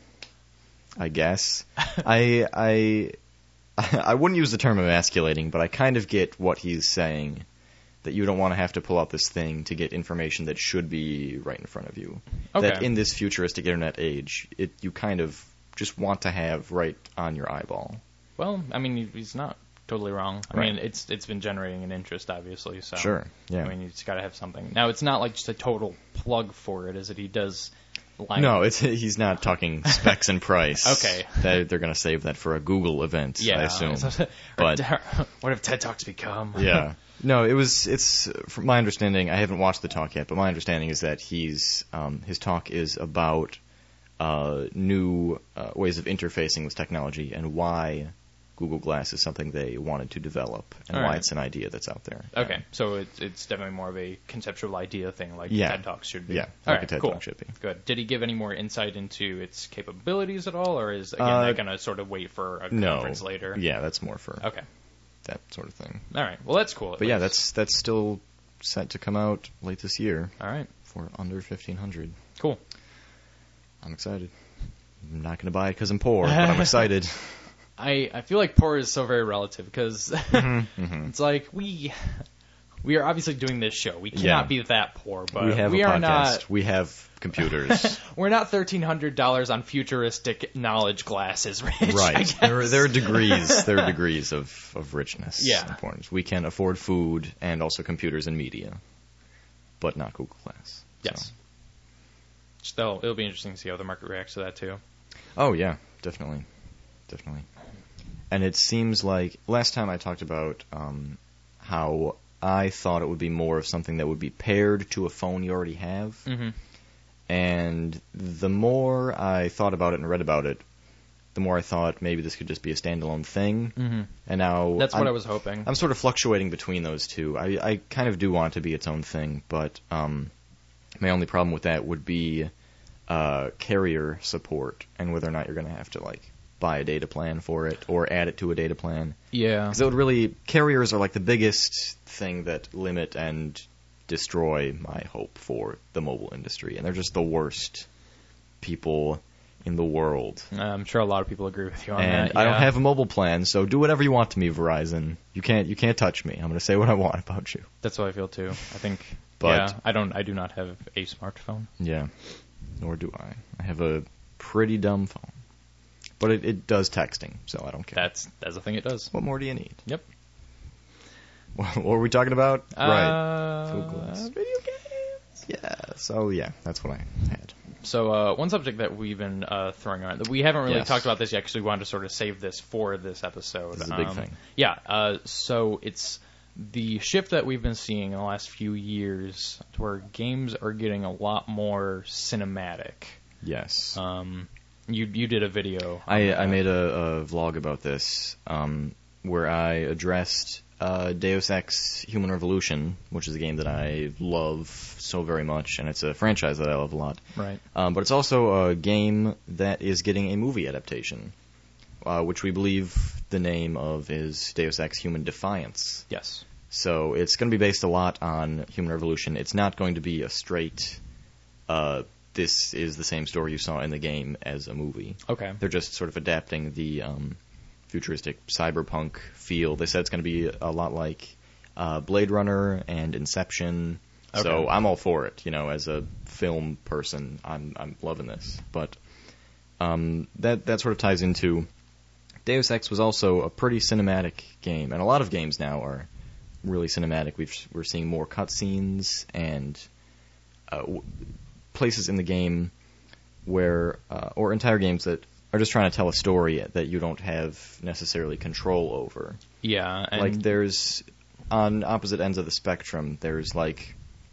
I guess I I I wouldn't use the term emasculating, but I kind of get what he's saying. That you don't want to have to pull out this thing to get information that should be right in front of you. Okay. That in this futuristic internet age, it you kind of just want to have right on your eyeball. Well, I mean, he- he's not totally wrong. I Right. mean, it's it's been generating an interest, obviously. So Sure, yeah. I mean, you just got to have something. Now, it's not like just a total plug for it, is it? He does. Line No, it's he's not talking specs and price. Okay. They, they're going to save that for a Google event, Yeah, I assume. Or- But- what have TED Talks become? Yeah. No, it was. It's from my understanding. I haven't watched the talk yet, but my understanding is that he's um, his talk is about uh, new uh, ways of interfacing with technology and why Google Glass is something they wanted to develop and All why right. it's an idea that's out there. Okay, so it's it's definitely more of a conceptual idea thing, like Yeah. TED Talks should be. Yeah, All like a right, TED cool. Talk should be. Good. Did he give any more insight into its capabilities at all, or is again Uh, that going to sort of wait for a No. conference later? Yeah, that's more for Okay. that sort of thing. All right. Well, that's cool. at But yeah, least. that's that's still set to come out late this year all right. for under fifteen hundred. Cool. I'm excited. I'm not going to buy it because I'm poor, but I'm excited. I, I feel like poor is so very relative because Mhm. it's like we we are obviously doing this show. We cannot Yeah. be that poor, but we have we a are podcast. not. We have computers. We're not thirteen hundred dollars on futuristic knowledge glasses, Rich. I Right. guess. There are, there are degrees. There are degrees of, of richness. Yeah. Importance. We can afford food and also computers and media, but not Google Glass. Yes. So. Still, it'll be interesting to see how the market reacts to that too. Oh yeah, definitely, definitely. And it seems like last time I talked about um, how I thought it would be more of something that would be paired to a phone you already have. Mm-hmm. And the more I thought about it and read about it, the more I thought maybe this could just be a standalone thing. Mm-hmm. And now That's what I'm, I was hoping. I'm sort of fluctuating between those two. I, I kind of do want it to be its own thing, but um, my only problem with that would be uh, carrier support and whether or not you're going to have to like buy a data plan for it or add it to a data plan. Yeah. Because it would really carriers are like the biggest thing that limit and destroy my hope for the mobile industry, and they're just the worst people in the world. I'm sure a lot of people agree with you on And that. I don't yeah. have a mobile plan, so do whatever you want to me, Verizon. You can't you can't touch me. I'm going to say what I want about you. That's what I feel too. I think. But- yeah, I don't. I do not have a smartphone. Yeah, nor do I. I have a pretty dumb phone. but it, it does texting, so I don't care. That's that's the thing it does. What more do you need? Yep. What were we talking about? Uh, right. Food Glyphs. Video games. Yeah. So yeah, that's what I had. So uh, one subject that we've been uh, throwing around, that we haven't really Yes. talked about this yet because we wanted to sort of save this for this episode. This is a big Um, thing. Yeah. Uh, so it's the shift that we've been seeing in the last few years, to where games are getting a lot more cinematic. Yes. Um, you you did a video. I, on I that. made a, a vlog about this um, where I addressed uh, Deus Ex Human Revolution, which is a game that I love so very much, and it's a franchise that I love a lot. Right. Um, but it's also a game that is getting a movie adaptation, uh, which we believe the name of is Deus Ex Human Defiance. Yes. So it's going to be based a lot on Human Revolution. It's not going to be a straight, uh, this is the same story you saw in the game as a movie. Okay. They're just sort of adapting the um, futuristic cyberpunk feel. They said it's going to be a lot like uh, Blade Runner and Inception. Okay. So I'm all for it. You know, as a film person, I'm I'm loving this. But um, that that sort of ties into Deus Ex was also a pretty cinematic game, and a lot of games now are really cinematic. We've we're seeing more cutscenes and uh, w- places in the game where, uh, or entire games that are just trying to tell a story that you don't have necessarily control over. Yeah. And Like there's, on opposite ends of the spectrum, there's like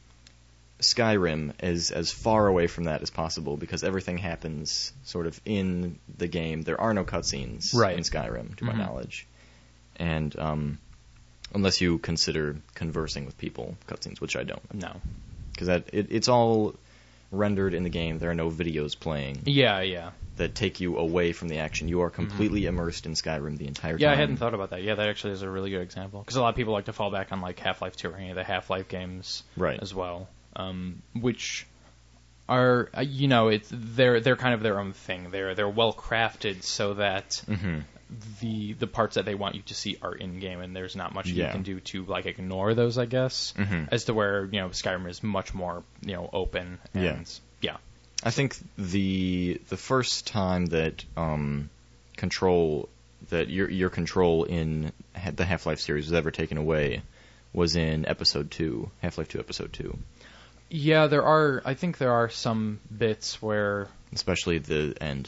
Skyrim is as far away from that as possible because everything happens sort of in the game. There are no cutscenes Right. in Skyrim, to Mhm. my knowledge. And um, unless you consider conversing with people cutscenes, which I don't. no. Because that it, it's all rendered in the game. There are no videos playing Yeah. Yeah. that take you away from the action. You are completely immersed in Skyrim the entire Yeah, time. I hadn't thought about that. Yeah, that actually is a really good example. Because a lot of people like to fall back on like Half-Life two or any of the Half-Life games Right. as well, um, which are uh, you know it's they're they're kind of their own thing. They're they're well crafted so that Mm-hmm. the the parts that they want you to see are in game, and there's not much you Yeah. can do to like ignore those, I guess. Mhm. As to where you know Skyrim is much more you know open. And, Yeah. yeah. I think the the first time that um, control that your your control in ha- the Half-Life series was ever taken away was in Episode Two, Half-Life Two, Episode Two, Yeah, there are. I think there are some bits where especially the end.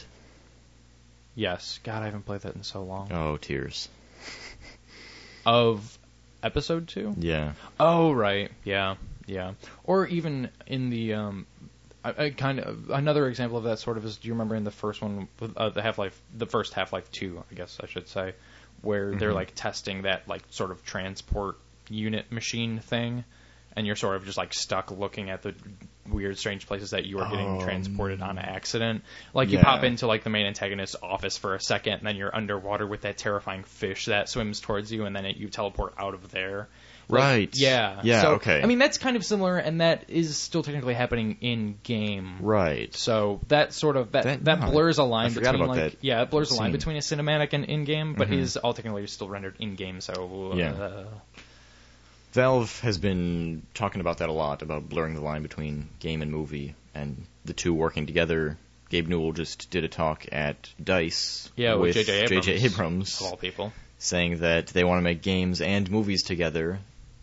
yes. God, I haven't played that in so long. Oh, tears. Of episode two. Yeah. Oh, right. Yeah, yeah. Or even in the um, I, I kind of another example of that sort of is. Do you remember in the first one, with, uh, the Half-Life, the first Half-Life two, I guess I should say, where they're Mhm. like testing that like sort of transport unit machine thing, and you're sort of just like stuck looking at the weird, strange places that you are getting Um, transported on accident. Like you yeah. pop into like the main antagonist's office for a second, and then you're underwater with that terrifying fish that swims towards you, and then it, you teleport out of there. Like, Right. yeah. Yeah, So, okay. I mean, that's kind of similar, and that is still technically happening in game. Right. So that sort of that that, That- no, blurs a I line forgot between about like that yeah, it blurs a line scene. between a cinematic and in game, but Mhm. is all technically still rendered in game. So uh, Yeah. Valve has been talking about that a lot, about blurring the line between game and movie, and the two working together. Gabe Newell just did a talk at DICE yeah, with with J J Abrams, Abrams, of all people. saying that they want to make games and movies together.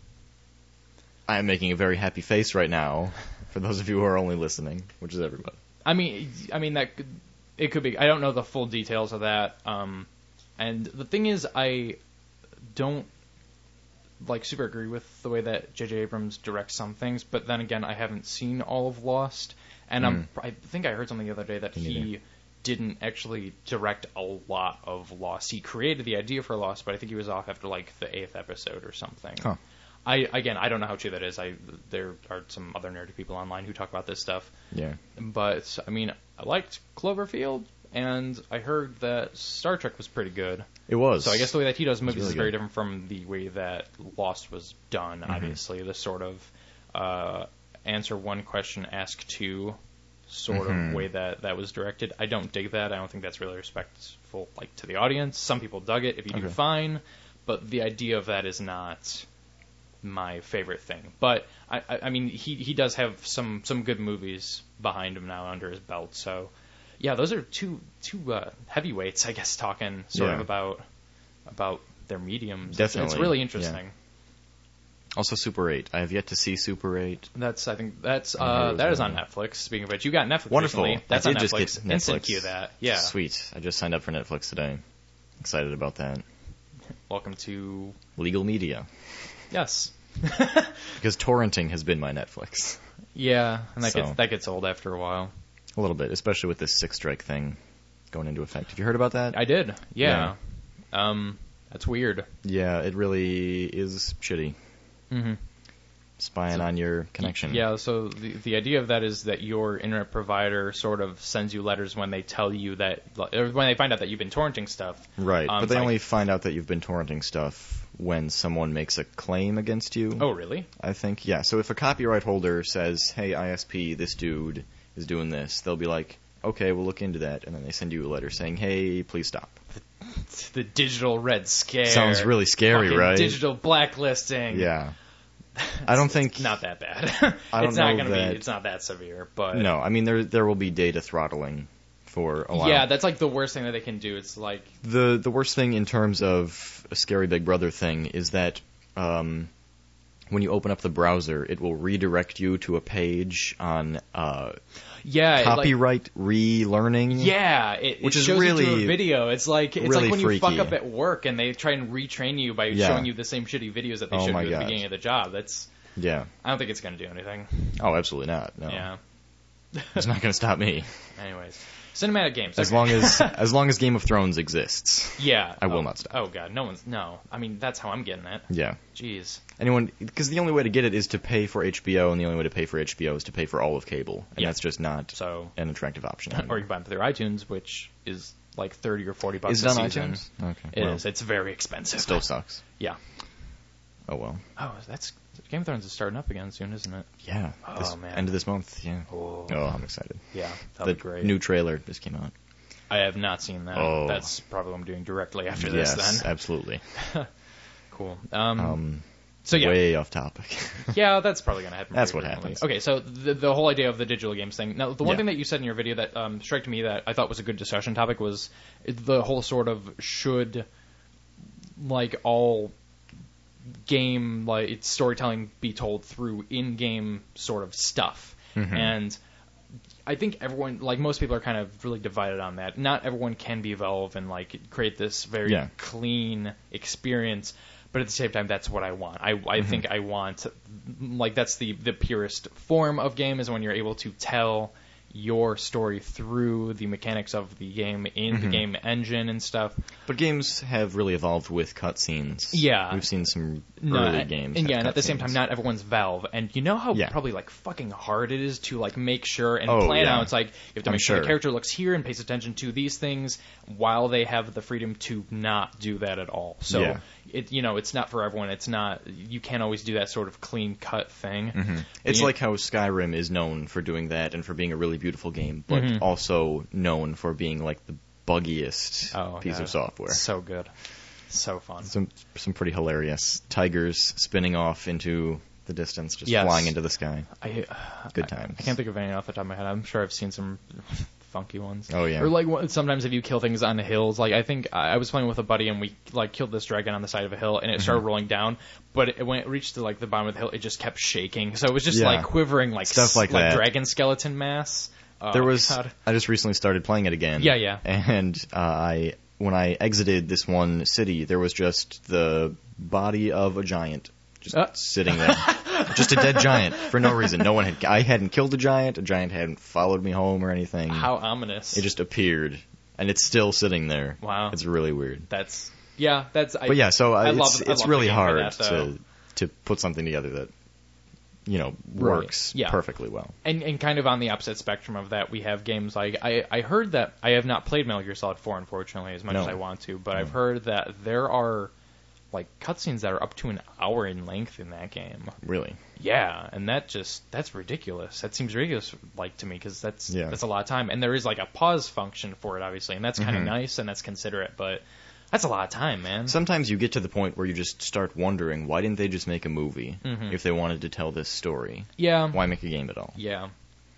I am making a very happy face right now, for those of you who are only listening, which is everybody. I mean, I mean that could, it could be. I don't know the full details of that. Um, and the thing is, I don't like super agree with the way that J J Abrams directs some things. But then again, I haven't seen all of Lost, and I'm, I think I heard something the other day that Me he neither. didn't actually direct a lot of Lost. He created the idea for Lost, but I think he was off after like the eighth episode or something. Huh. I again, I don't know how true that is. I there are some other nerdy people online who talk about this stuff. Yeah. But, I mean, I liked Cloverfield, and I heard that Star Trek was pretty good. It was. So I guess the way that he does movies really is very good. different from the way that Lost was done, Mhm. obviously. The sort of uh, answer one question, ask two sort Mhm. of way that that was directed. I don't dig that. I don't think that's really respectful like to the audience. Some people dug it. If you do, Okay. fine. But the idea of that is not my favorite thing. But I, I, I mean, he he does have some some good movies behind him now under his belt. So Yeah, those are two two uh, heavyweights, I guess, talking sort Yeah. of about about their mediums. Definitely, It's really yeah. interesting. Also, Super eight. I have yet to see Super eight. That's I think that's I heard it uh, was that is on on- Netflix. Speaking of which, you got Netflix Wonderful. recently. That's I on did just Netflix. get Instant Netflix. queue that. Yeah. Sweet. I just signed up for Netflix today. Excited about that. Welcome to Legal media. yes. Because torrenting has been my Netflix. Yeah, and that So. gets that gets old after a while. A little bit, especially with this six strike thing going into effect. Have you heard about that? I did. Yeah. Um, that's weird. Yeah, it really is shitty. Mm-hmm. Spying on your connection. Yeah, so the the idea of that is that your internet provider sort of sends you letters when they tell you that, or when they find out that you've been torrenting stuff. Right, Um, but they like- only find out that you've been torrenting stuff when someone makes a claim against you. Oh, really? I think, yeah. So if a copyright holder says, hey, I S P, this dude is doing this, they'll be like, okay, we'll look into that. And then they send you a letter saying, hey, please stop. It's the digital red scare. Sounds really scary, Fucking right? Digital blacklisting. Yeah. I don't think... It's not that bad. I don't it's not know gonna that- be. It's not that severe, but No, I mean, there there will be data throttling for a while. yeah, that's like the worst thing that they can do. It's like The the worst thing in terms of a scary Big Brother thing is that um, when you open up the browser, it will redirect you to a page on uh, yeah, it, like, copyright relearning. yeah, it, Which it is shows you through really- a video. It's like it's really like when you fuck freaky. up at work and they try and retrain you by Yeah. showing you the same shitty videos that they Oh showed my you at the God. beginning of the job. That's Yeah. I don't think it's gonna do anything. Oh, absolutely not. No. Yeah. It's not going to stop me. Anyways, cinematic games. As Okay. long as as long as Game of Thrones exists. yeah, I will oh, not stop. Oh god, no one's no. I mean, that's how I'm getting it. Yeah. Jeez. Anyone, because the only way to get it is to pay for H B O, and the only way to pay for H B O is to pay for all of cable, and Yeah. that's just not So, an attractive option. or you can buy them through iTunes, which is like thirty or forty bucks Is a it on season. iTunes? Okay. It well, is. It's very expensive. It still sucks. Yeah. Oh well. Oh, that's Game of Thrones is starting up again soon, isn't it? Yeah. Oh, this man. End of this month. Yeah. Oh, Oh, I'm excited. yeah, that'll The be great. new trailer just came out. I have not seen that. Oh. That's probably what I'm doing directly after yes, this. Then absolutely. cool. Um, Um, so yeah, way off topic. yeah, that's probably gonna happen. That's pretty what frequently. happens. Okay, so the the whole idea of the digital games thing. Now, the one Yeah. thing that you said in your video that um, struck me that I thought was a good discussion topic was the whole sort of should like all game like it's storytelling be told through in-game sort of stuff. Mhm. And I think everyone, like most people, are kind of really divided on that. Not everyone can be Valve and like create this very Yeah. clean experience, but at the same time, that's what I want. I, I Mhm. think I want, like, that's the the purest form of game is when you're able to tell your story through the mechanics of the game in the Mhm. game engine and stuff. But games have really evolved with cutscenes. Yeah. We've seen some No, early and- games. and have yeah, and at the same cutscenes. time, not everyone's Valve, and you know how Yeah. probably like fucking hard it is to like make sure and Oh, plan yeah. out. It's like you have to I'm make sure the sure. character looks here and pays attention to these things, while they have the freedom to not do that at all. So Yeah. it, you know, it's not for everyone. It's not you can't always do that sort of clean cut thing. Mhm. It's you- like how Skyrim is known for doing that and for being a really beautiful game, but Mhm. also known for being like the buggiest Oh, piece God. of software. So good, so fun. Some some pretty hilarious tigers spinning off into the distance, just Yes. flying into the sky. I, Good I- times. I can't think of any off the top of my head. I'm sure I've seen some funky ones. Oh, yeah. Or like what- sometimes if you kill things on the hills, like I think I I was playing with a buddy and we like killed this dragon on the side of a hill and it started Mm-hmm. rolling down, but it, when it reached to like the bottom of the hill, it just kept shaking. So it was just Yeah. like quivering like Stuff s- like that. dragon skeleton mass. Oh, There was. God. I just recently started playing it again. Yeah, yeah. And uh, I, when I exited this one city, there was just the body of a giant just Uh. sitting there, just a dead giant for no reason. No one had. I hadn't killed a giant. A giant hadn't followed me home or anything. How ominous. It just appeared, and it's still sitting there. Wow. It's really weird. That's yeah. That's I, But yeah, so uh, I it's love, I it's love really the game for hard that, though. to to put something together that you know Right. works Yeah. perfectly well. And, and kind of on the opposite spectrum of that, we have games like I, I heard that I have not played Metal Gear Solid four, unfortunately, as much No. as I want to, but No. I've heard that there are like cutscenes that are up to an hour in length in that game. Really. Yeah, and that just that's ridiculous. That seems ridiculous, like to me, because that's Yeah. that's a lot of time. And there is like a pause function for it, obviously, and that's kind of Mhm. nice and that's considerate, but that's a lot of time, man. Sometimes you get to the point where you just start wondering, why didn't they just make a movie Mhm. if they wanted to tell this story? yeah, Why make a game at all? yeah.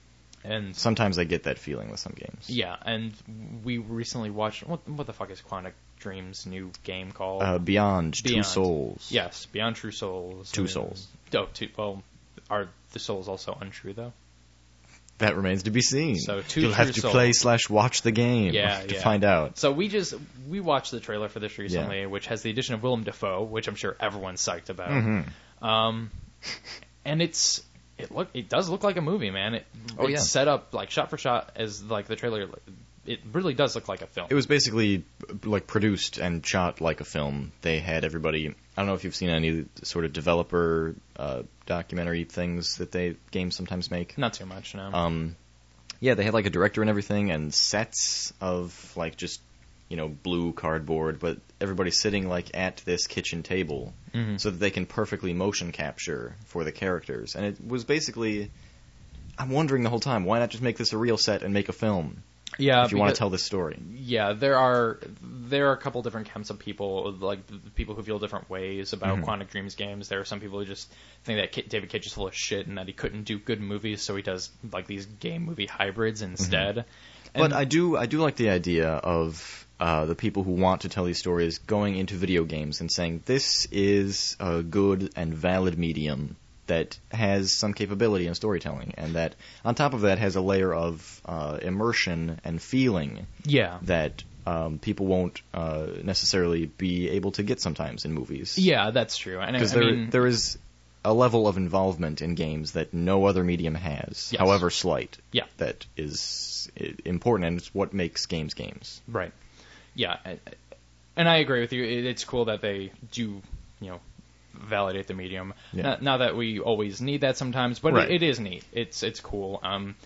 And sometimes I get that feeling with some games. yeah, and we recently watched what what the fuck is Quantic Dream's new game called? Uh, Beyond, Two Beyond. Souls. Yes, Beyond True Souls. Two And- Souls. Oh, two, well, are the souls also untrue though? That remains to be seen. So, Two You'll have True to Souls. play slash watch the game Yeah, to yeah. find out. So we just we watched the trailer for this recently, which has the addition of Willem Dafoe, which I'm sure everyone's psyched about. Mm-hmm. Um, and it's it look it does look like a movie, man. It, Oh, it's yeah. set up like shot for shot as like the trailer. It really does look like a film. It was basically like produced and shot like a film. They had everybody. I don't know if you've seen any sort of developer uh, documentary things that they games sometimes make. Not too much, no. Um, yeah, they had like a director and everything, and sets of like just you know blue cardboard, but everybody sitting like at this kitchen table, Mhm. so that they can perfectly motion capture for the characters. And it was basically, I'm wondering the whole time, why not just make this a real set and make a film yeah, if you want because- to tell this story? Yeah, there are there are a couple different camps of people, like the people who feel different ways about Mhm. Quantic Dreams games. There are some people who just think that Ki- David Cage is full of shit and that he couldn't do good movies, so he does like these game movie hybrids instead. But And- I do I do like the idea of uh, the people who want to tell these stories going into video games and saying this is a good and valid medium that has some capability in storytelling, and that on top of that has a layer of uh, immersion and feeling yeah, that um, people won't uh, necessarily be able to get sometimes in movies. yeah, that's true. And I, Because I there mean, there is a level of involvement in games that no other medium has, Yes. however slight. Yeah. That is i- important, and it's what makes games games. right, yeah, I- I- and I agree with you. It- It's cool that they do, you know, validate the medium. Yeah. Not, not that we always need that sometimes, but Right. it, it is neat. It's it's cool. Um,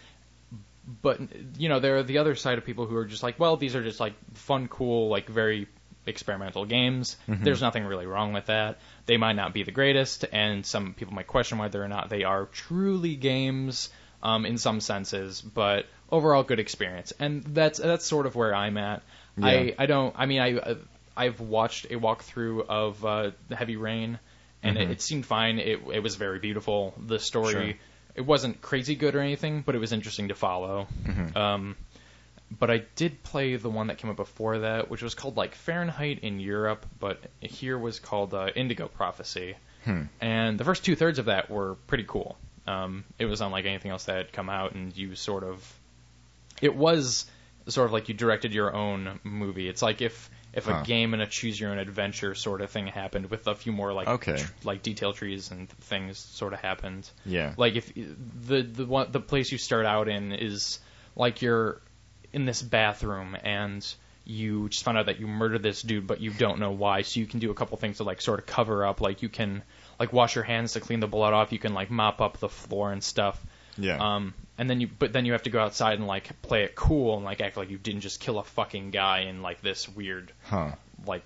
but you know, there are the other side of people who are just like, well, these are just like fun, cool, like very experimental games. Mm-hmm. There's nothing really wrong with that. They might not be the greatest, and some people might question whether or not they are truly games um, in some senses, but overall good experience. And that's that's sort of where I'm at. Yeah. I I don't. I mean, I I've watched a walkthrough of uh, Heavy Rain, and Mhm. it, it seemed fine. It it was very beautiful. The story. Sure. It wasn't crazy good or anything, but it was interesting to follow. Mhm. Um, but I did play the one that came up before that, which was called like Fahrenheit in Europe, but here was called uh, Indigo Prophecy. Hmm. And the first two thirds of that were pretty cool. Um, it was unlike anything else that had come out, and you sort of, it was sort of like you directed your own movie. It's like if if Huh. a game and a choose your own adventure sort of thing happened with a few more like Okay. tr- like detail trees and things sort of happened. Yeah. Like if the the one the place you start out in is like you're in this bathroom and you just found out that you murdered this dude, but you don't know why. So you can do a couple things to like sort of cover up. Like you can like wash your hands to clean the blood off. You can like mop up the floor and stuff. Yeah. Um, and then you, but then you have to go outside and like play it cool and like act like you didn't just kill a fucking guy in like this weird Huh. like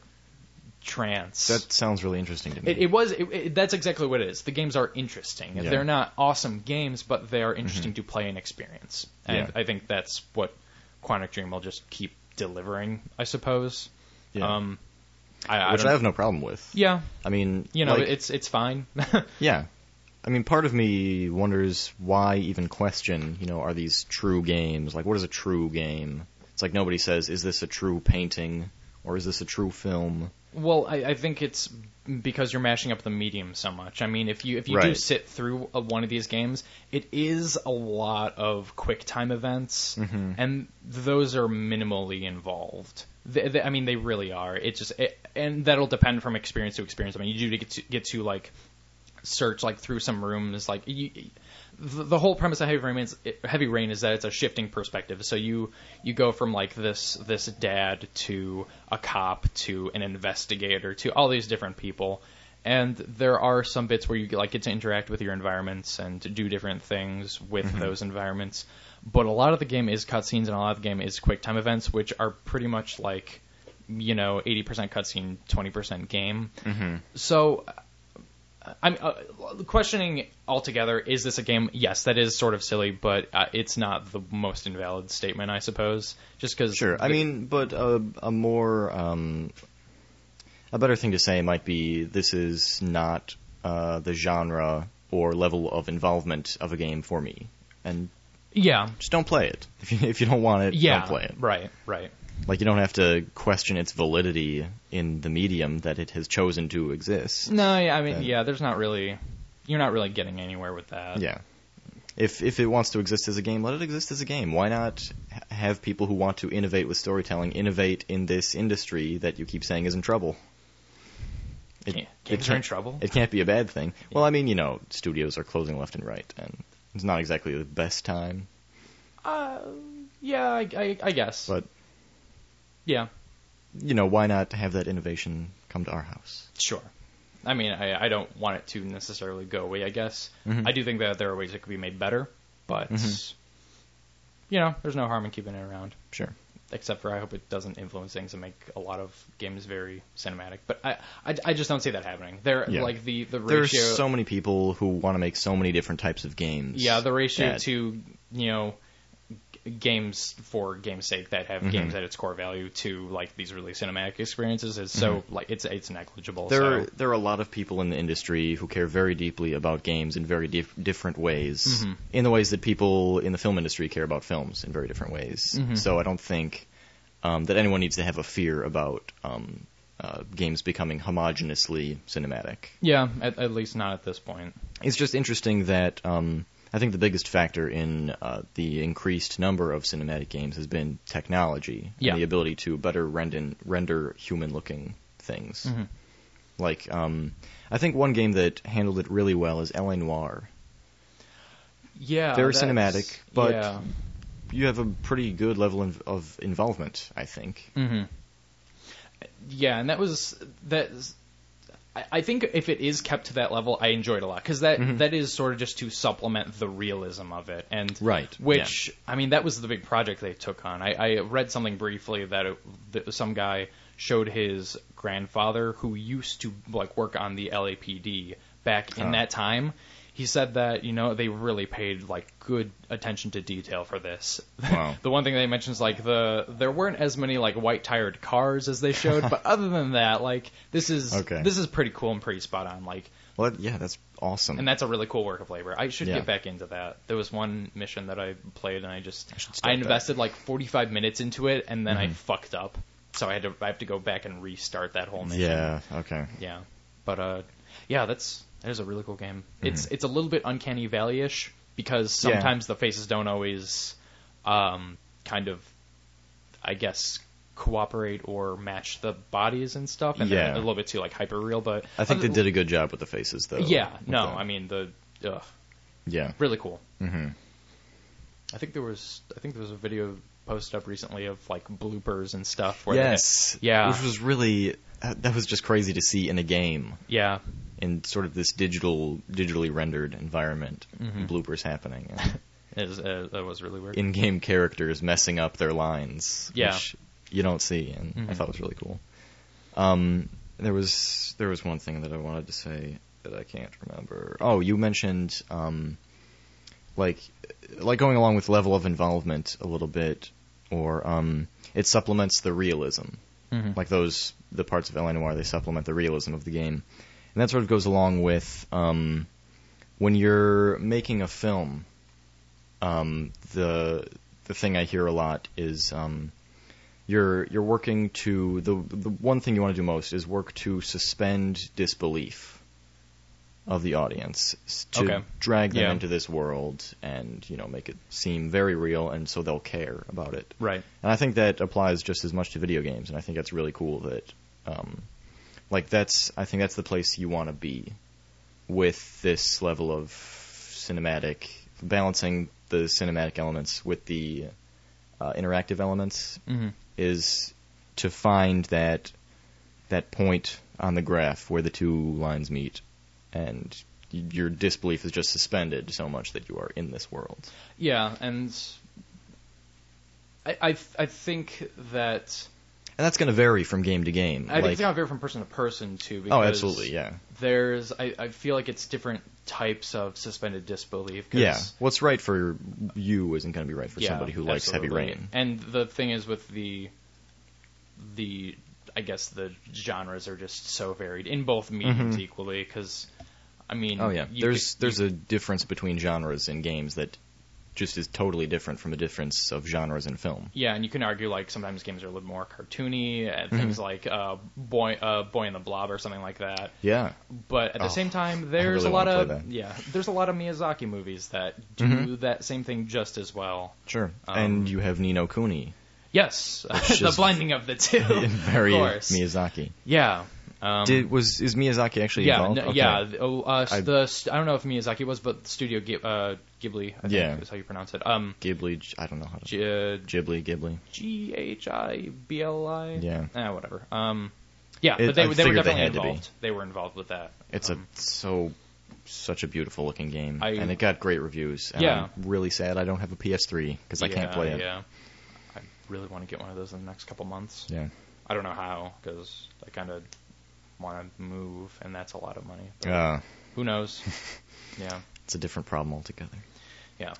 trance. That sounds really interesting to me. It, it was. It, it, that's exactly what it is. The games are interesting. Yeah. They're not awesome games, but they are interesting to play and experience. And Yeah. I think that's what Quantic Dream will just keep delivering, I suppose. Yeah. Um, I, I Which don't- I have no problem with. Yeah, I mean, you know, like, it's it's fine. yeah. I mean, part of me wonders why even question, you know, are these true games? Like, what is a true game? It's like nobody says, is this a true painting? Or is this a true film? Well, I, I think it's because you're mashing up the medium so much. I mean, if you if you do Right. sit through a, one of these games, it is a lot of quick time events, Mhm. and those are minimally involved. They, they, I mean, they really are. It just it, and that'll depend from experience to experience. I mean, you do get to get to like search like through some rooms, like you. The the whole premise of Heavy Rain is Heavy Rain is that it's a shifting perspective. So you you go from like this this dad to a cop to an investigator to all these different people, and there are some bits where you get, like get to interact with your environments and to do different things with Mhm. those environments. But a lot of the game is cutscenes and a lot of the game is quick time events, which are pretty much like you know eighty percent cutscene, twenty percent game. Mm-hmm. So, I'm uh, questioning altogether. Is this a game? Yes, that is sort of silly, but uh, it's not the most invalid statement, I suppose. Just because. Sure. I mean, but a, a more, um, a better thing to say might be this is not uh, the genre or level of involvement of a game for me. And Yeah. Just don't play it. If you, if you don't want it, Yeah. don't play it. Right. Right. Like, you don't have to question its validity in the medium that it has chosen to exist. No, yeah, I mean, Then- yeah, there's not really, you're not really getting anywhere with that. Yeah. If if it wants to exist as a game, let it exist as a game. Why not ha- have people who want to innovate with storytelling innovate in this industry that you keep saying is in trouble? It, Games it are in can't- trouble. It can't be a bad thing. Well, I mean, you know, studios are closing left and right, and it's not exactly the best time. Uh, yeah, I, I, I guess. But, yeah, you know, why not have that innovation come to our house? sure. I mean, I, I don't want it to necessarily go away, I guess. Mhm. I do think that there are ways it could be made better, but, Mhm. you know, there's no harm in keeping it around. Sure. Except for I hope it doesn't influence things and make a lot of games very cinematic. But I, I, I just don't see that happening. There, Yeah. like the the There's ratio. so many people who want to make so many different types of games. Yeah, the ratio that- to, you know, g- games for game's sake that have Mhm. games at its core value to like these really cinematic experiences is so like it's it's negligible. There, so. are, there are a lot of people in the industry who care very deeply about games in very dif- different ways, Mhm. in the ways that people in the film industry care about films in very different ways. Mhm. So I don't think um, that anyone needs to have a fear about um, uh, games becoming homogeneously cinematic. Yeah, at, at least not at this point. It's just interesting that um, I think the biggest factor in uh, the increased number of cinematic games has been technology Yeah. and the ability to better render, render human-looking things. Mhm. Like, um, I think one game that handled it really well is L A Noire. Yeah, Very that's- cinematic, but yeah. you have a pretty good level of, of involvement, I think. hmm Yeah, and that was that. I, I think if it is kept to that level, I enjoy it a lot because that Mhm. that is sort of just to supplement the realism of it, and Right, Which I mean, that was the big project they took on. I, I read something briefly that, it, that some guy showed his grandfather who used to like work on the L A P D back in Huh. that time. He said that, you know, they really paid like good attention to detail for this. Wow. The one thing they mentioned is like the there weren't as many like white tired cars as they showed, but other than that, like this is Okay. this is pretty cool and pretty spot on. Like, Well, yeah, that's awesome. and that's a really cool work of labor. I should Yeah. get back into that. There was one mission that I played and I just I should I start that. invested like forty-five minutes into it and then I Mhm. fucked up, so I had to I have to go back and restart that whole mission. Yeah, okay. Yeah, but uh, yeah, that's that is a really cool game. It's Mhm. it's a little bit Uncanny Valley-ish because Yeah. sometimes the faces don't always, um, kind of, I guess, cooperate or match the bodies and stuff, and Yeah. they're a little bit too like hyper real. But I think other- they did a good job with the faces, though. Yeah, with no, that. I mean the, ugh, Yeah. really cool. hmm I think there was I think there was a video posted up recently of like bloopers and stuff. Where they- Yes. yeah. Which was really, uh, that was just crazy to see in a game. yeah, In sort of this digital, digitally rendered environment, Mhm. bloopers happening, and it was, uh, that was really weird. in-game characters messing up their lines, Yeah. which you don't see, and I Mhm. thought it was really cool. Um, there was there was one thing that I wanted to say that I can't remember. Oh, you mentioned um, like like going along with level of involvement a little bit, or um, it supplements the realism. Mhm. Like those, the parts of L A Noire, they supplement the realism of the game. And that sort of goes along with um, when you're making a film, um, the the thing I hear a lot is um, you're you're working to, the the one thing you want to do most is work to suspend disbelief of the audience, s- to Okay. drag them Yeah. into this world and, you know, make it seem very real, and so they'll care about it. Right. And I think that applies just as much to video games, and I think that's really cool that, um, like that's, I think that's the place you want to be with this level of cinematic, balancing the cinematic elements with the uh, interactive elements, hmm is to find that that point on the graph where the two lines meet, and y- your disbelief is just suspended so much that you are in this world. Yeah, and I, I I think that And that's going to vary from game to game. I think like, it's gonna vary from person to person too. Because oh, absolutely, yeah. There's I, I feel like it's different types of suspended disbelief. 'cause- Yeah, what's right for you isn't going to be right for yeah, somebody who likes Heavy absolutely. Rain. And the thing is with the the I guess the genres are just so varied in both mediums Mhm. equally. Because I mean, Oh yeah, you there's could- there's you- a difference between genres in games that just is totally different from the difference of genres in film. Yeah, and you can argue like sometimes games are a little more cartoony, and things Mm-hmm. like uh, Boy uh, Boy and the Blob or something like that. Yeah. But at the Oh, same time, there's really a lot wanna of play that. yeah, there's a lot of Miyazaki movies that do Mhm. that same thing just as well. Sure. Um, and you have Ni no Kuni. Yes, Which the is blending of the two. Very of course. Miyazaki. Yeah. Um, Did was is Miyazaki actually yeah, involved? no, Okay. yeah. the- Oh, uh, I- the st- I don't know if Miyazaki was, but Studio Ghib- uh, Ghibli, I think Yeah. is how you pronounce it. Um, Ghibli. J- I don't know how to. G- uh, Ghibli. Ghibli. G H I B L I. Yeah. Eh, whatever. Um, yeah, It- but they I they were figured they definitely had to be. involved. They were involved with that. It's Um, a so such a beautiful looking game, I- and it got great reviews. And Yeah. I'm really sad I don't have a P S three because I can't yeah, play it. Yeah. I really want to get one of those in the next couple months. Yeah. I don't know how because I kind of want to move, and that's a lot of money. But Uh, who knows? Yeah. it's a different problem altogether. Yeah.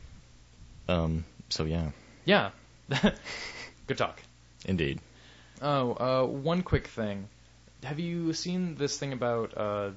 Um. So yeah, Yeah. Good talk. indeed. Oh, uh, one quick thing. Have you seen this thing about uh,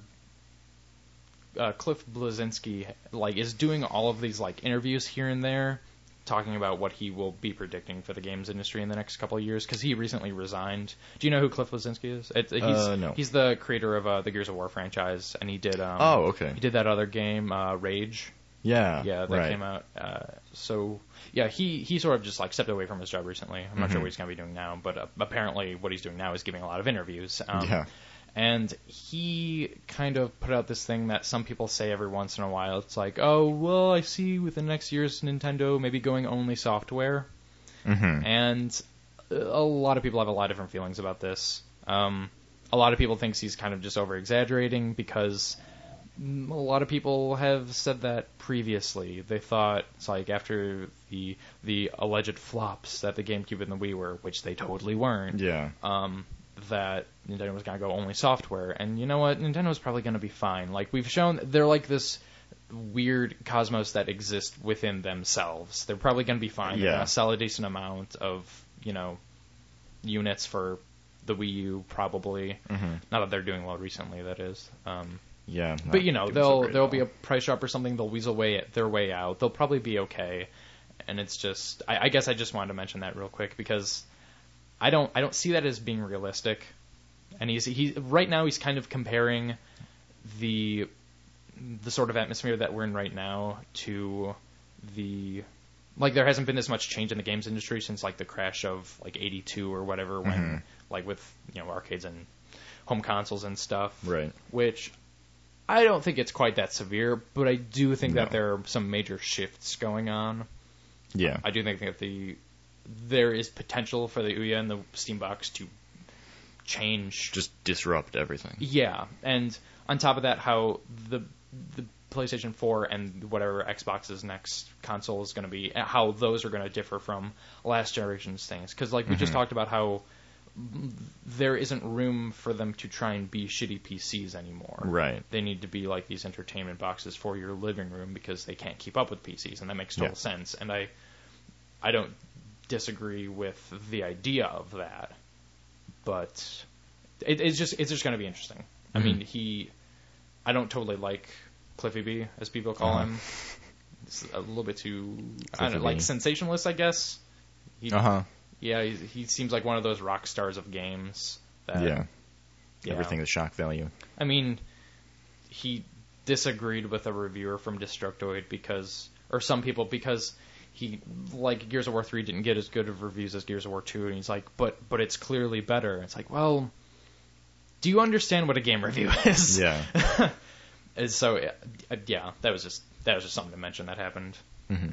uh, Cliff Bleszinski? Like, is doing all of these like interviews here and there, talking about what he will be predicting for the games industry in the next couple of years? Because he recently resigned. Do you know who Cliff Bleszinski is? It, he's, Uh, no. He's the creator of uh, the Gears of War franchise, and he did. Um, Oh, okay. He did that other game, uh, Rage. Yeah. Yeah, that right. came out. Uh, so yeah, he he sort of just like stepped away from his job recently. I'm not Mhm. sure what he's going to be doing now, but uh, apparently what he's doing now is giving a lot of interviews. Um, Yeah. And he kind of put out this thing that some people say every once in a while. It's like, oh, well, I see with the next year's Nintendo maybe going only software. Mm-hmm. And a lot of people have a lot of different feelings about this. Um, a lot of people think he's kind of just over exaggerating because a lot of people have said that previously. They thought it's like after the the alleged flops that the GameCube and the Wii were, which they totally weren't. Yeah. Um, that Nintendo was going to go only software, and you know what? Nintendo's probably going to be fine. Like we've shown, they're like this weird cosmos that exists within themselves. They're probably going to be fine. They're Yeah. going to sell a decent amount of you know units for the Wii U, probably. Mm-hmm. Not that they're doing well recently, that is. Um, Yeah. but you know, not doing so they'll great there'll at be a all. price drop or something. They'll weasel way their way out. They'll probably be okay. And it's just, I, I guess I just wanted to mention that real quick because I don't I don't see that as being realistic. And he's he right now he's kind of comparing the the sort of atmosphere that we're in right now to the like there hasn't been this much change in the games industry since like the crash of like eighty-two or whatever when Mhm. like with you know arcades and home consoles and stuff. Right. Which I don't think it's quite that severe, but I do think No. that there are some major shifts going on. Yeah. I do think that the there is potential for the Ouya and the Steambox to change. Just disrupt everything. Yeah, and on top of that, how the the PlayStation four and whatever Xbox's next console is going to be, how those are going to differ from last generation's things. Because like we just Mhm. talked about how there isn't room for them to try and be shitty P Cs anymore. Right. They need to be like these entertainment boxes for your living room because they can't keep up with P Cs, and that makes total Yeah. sense. And I, I don't disagree with the idea of that, but it, it's just it's just going to be interesting. I Mhm. mean, he, I don't totally like Cliffy B, as people call Uh-huh. him. It's a little bit too, I Cliffy don't know, like B. sensationalist, I guess. He, Uh huh. Yeah, he, he seems like one of those rock stars of games. That, Yeah. yeah. Everything is shock value. I mean, he disagreed with a reviewer from Destructoid because, or some people, because he, like, Gears of War three didn't get as good of reviews as Gears of War two, and he's like, but but it's clearly better. It's like, well, do you understand what a game review is? Yeah. And so, uh, yeah, that was just that was just something to mention that happened. hmm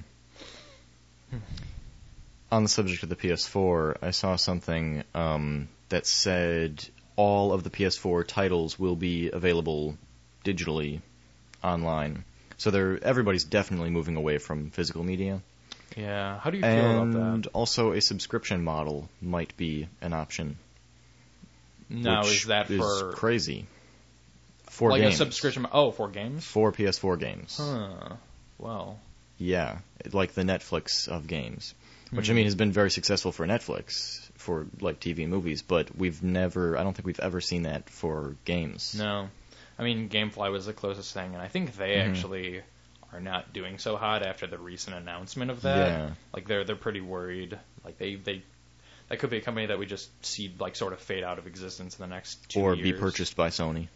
On the subject of the P S four, I saw something um, that said all of the P S four titles will be available digitally online. So they're, everybody's definitely moving away from physical media. Yeah, how do you feel And about that? also a subscription model might be an option. Now, which is that for crazy? For like games. a subscription? Oh, for games? For P S four games. Huh. Well. Yeah, like the Netflix of games, which I Hmm. mean has been very successful for Netflix for like T V and movies, but we've never, I don't think we've ever seen that for games. No. I mean, GameFly was the closest thing, and I think they Mhm. actually are not doing so hot after the recent announcement of that. Yeah. Like they're they're pretty worried. Like they, they that could be a company that we just see like sort of fade out of existence in the next two or years. be purchased by Sony.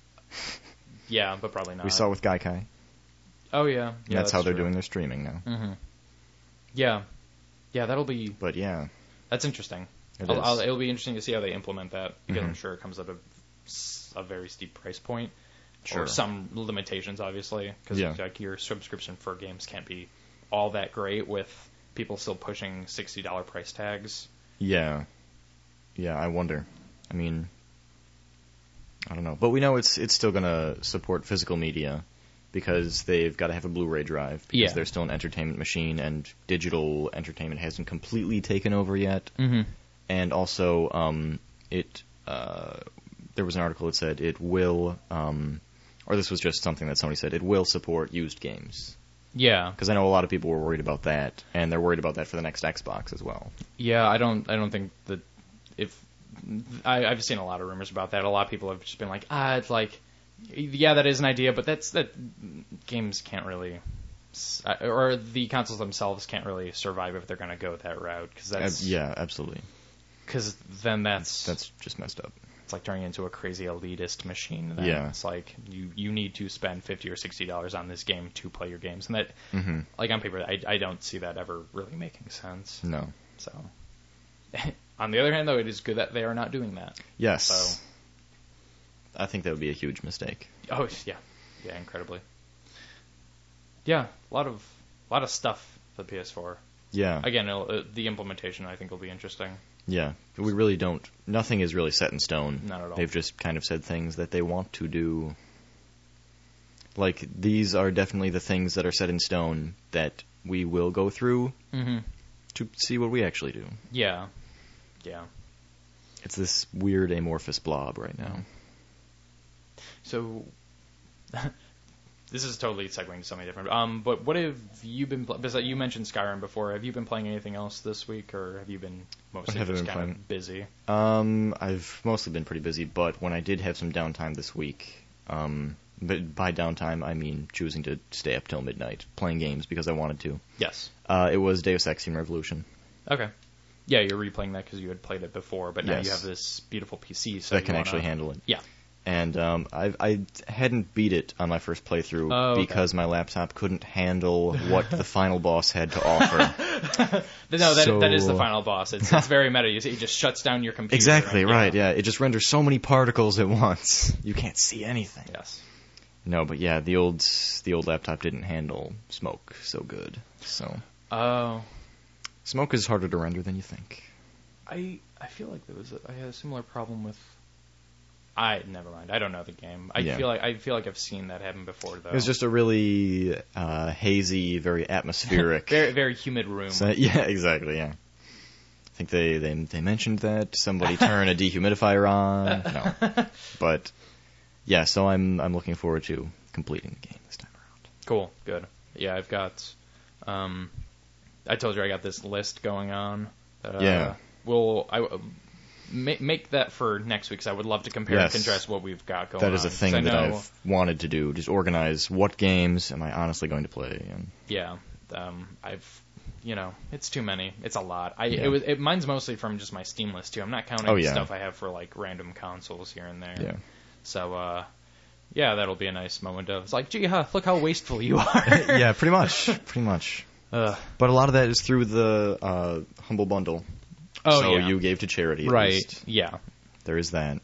Yeah, but probably not. We saw with Gaikai. Oh yeah, yeah. that's, that's how they're true. doing their streaming now. Mm-hmm. Yeah, yeah, that'll be. But yeah, that's interesting. it I'll, is. I'll, it'll be interesting to see how they implement that because Mhm. I'm sure it comes at a, a very steep price point. Sure. Or some limitations, obviously, because Yeah. like your subscription for games can't be all that great with people still pushing sixty dollars price tags. Yeah. Yeah, I wonder. I mean, I don't know. But we know it's it's still going to support physical media because they've got to have a Blu-ray drive because Yeah. they're still an entertainment machine and digital entertainment hasn't completely taken over yet. Mm-hmm. And also, um, it uh, there was an article that said it will, um, or this was just something that Sony said, it will support used games. Yeah, Because I know a lot of people were worried about that, and they're worried about that for the next Xbox as well. yeah. I don't. I don't think that if I, I've seen a lot of rumors about that. A lot of people have just been like, ah, it's like, yeah, that is an idea, but that's that games can't really, or the consoles themselves can't really survive if they're going to go that route. Because that's Ab- yeah, absolutely. Because then that's That's just messed up. it's like turning into a crazy elitist machine. Then. Yeah. It's like you, you need to spend fifty or sixty dollars on this game to play your games, and that Mm-hmm. like on paper, I, I don't see that ever really making sense. No. So, on the other hand, though, it is good that they are not doing that. Yes. So, I think that would be a huge mistake. oh yeah, yeah, incredibly. Yeah, a lot of a lot of stuff for the P S four. Yeah. Again, it'll, uh, the implementation I think will be interesting. Yeah. We really don't. Nothing is really set in stone. Not at all. They've just kind of said things that they want to do. Like, these are definitely the things that are set in stone that we will go through Mm-hmm. to see what we actually do. Yeah, yeah. It's this weird amorphous blob right now. So, this is totally segueing to something different. Um, but what have you been? Pl- because you mentioned Skyrim before. Have you been playing anything else this week, or have you been mostly have I just been kind playing? of busy? Um, I've mostly been pretty busy, but when I did have some downtime this week, um, but by downtime I mean choosing to stay up till midnight playing games because I wanted to. Yes. Uh, it was Deus Ex Human Revolution. Okay. Yeah, you're replaying that because you had played it before, but now Yes. you have this beautiful P C, so that you can wanna- actually handle it. Yeah. And um, I, I hadn't beat it on my first playthrough Oh, okay. because my laptop couldn't handle what the final boss had to offer. No, that So- that is the final boss. It's it's very meta. You see, it just shuts down your computer. Exactly, and- right, yeah. It just renders so many particles at once. You can't see anything. Yes. No, but yeah, the old the old laptop didn't handle smoke so good. So Oh. smoke is harder to render than you think. I I feel like there was a, I had a similar problem with. I never mind. I don't know the game. I Yeah. feel like I feel like I've seen that happen before though. It was just a really uh, hazy, very atmospheric. very very humid room. So, yeah, exactly. Yeah, I think they, they they mentioned that somebody turn a dehumidifier on. No, but yeah. So I'm I'm looking forward to completing the game this time around. Cool. Good. Yeah, I've got. Um, I told you I got this list going on. That, uh, Yeah. We'll I uh, ma- make that for next week because I would love to compare Yes. and contrast what we've got going. That is on. a thing 'Cause I that know- I've wanted to do. Just organize what games am I honestly going to play. And Yeah. Um, I've. You know, it's too many. It's a lot. I Yeah. it was it, mine's mostly from just my Steam list too. I'm not counting Oh, yeah. stuff I have for like random consoles here and there. yeah, So uh, yeah, that'll be a nice moment of it's like, gee, huh, look how wasteful you are. yeah, pretty much, pretty much. Ugh. But a lot of that is through the uh, Humble Bundle. Oh so yeah. you gave to charity, at right. least. Yeah. There is that.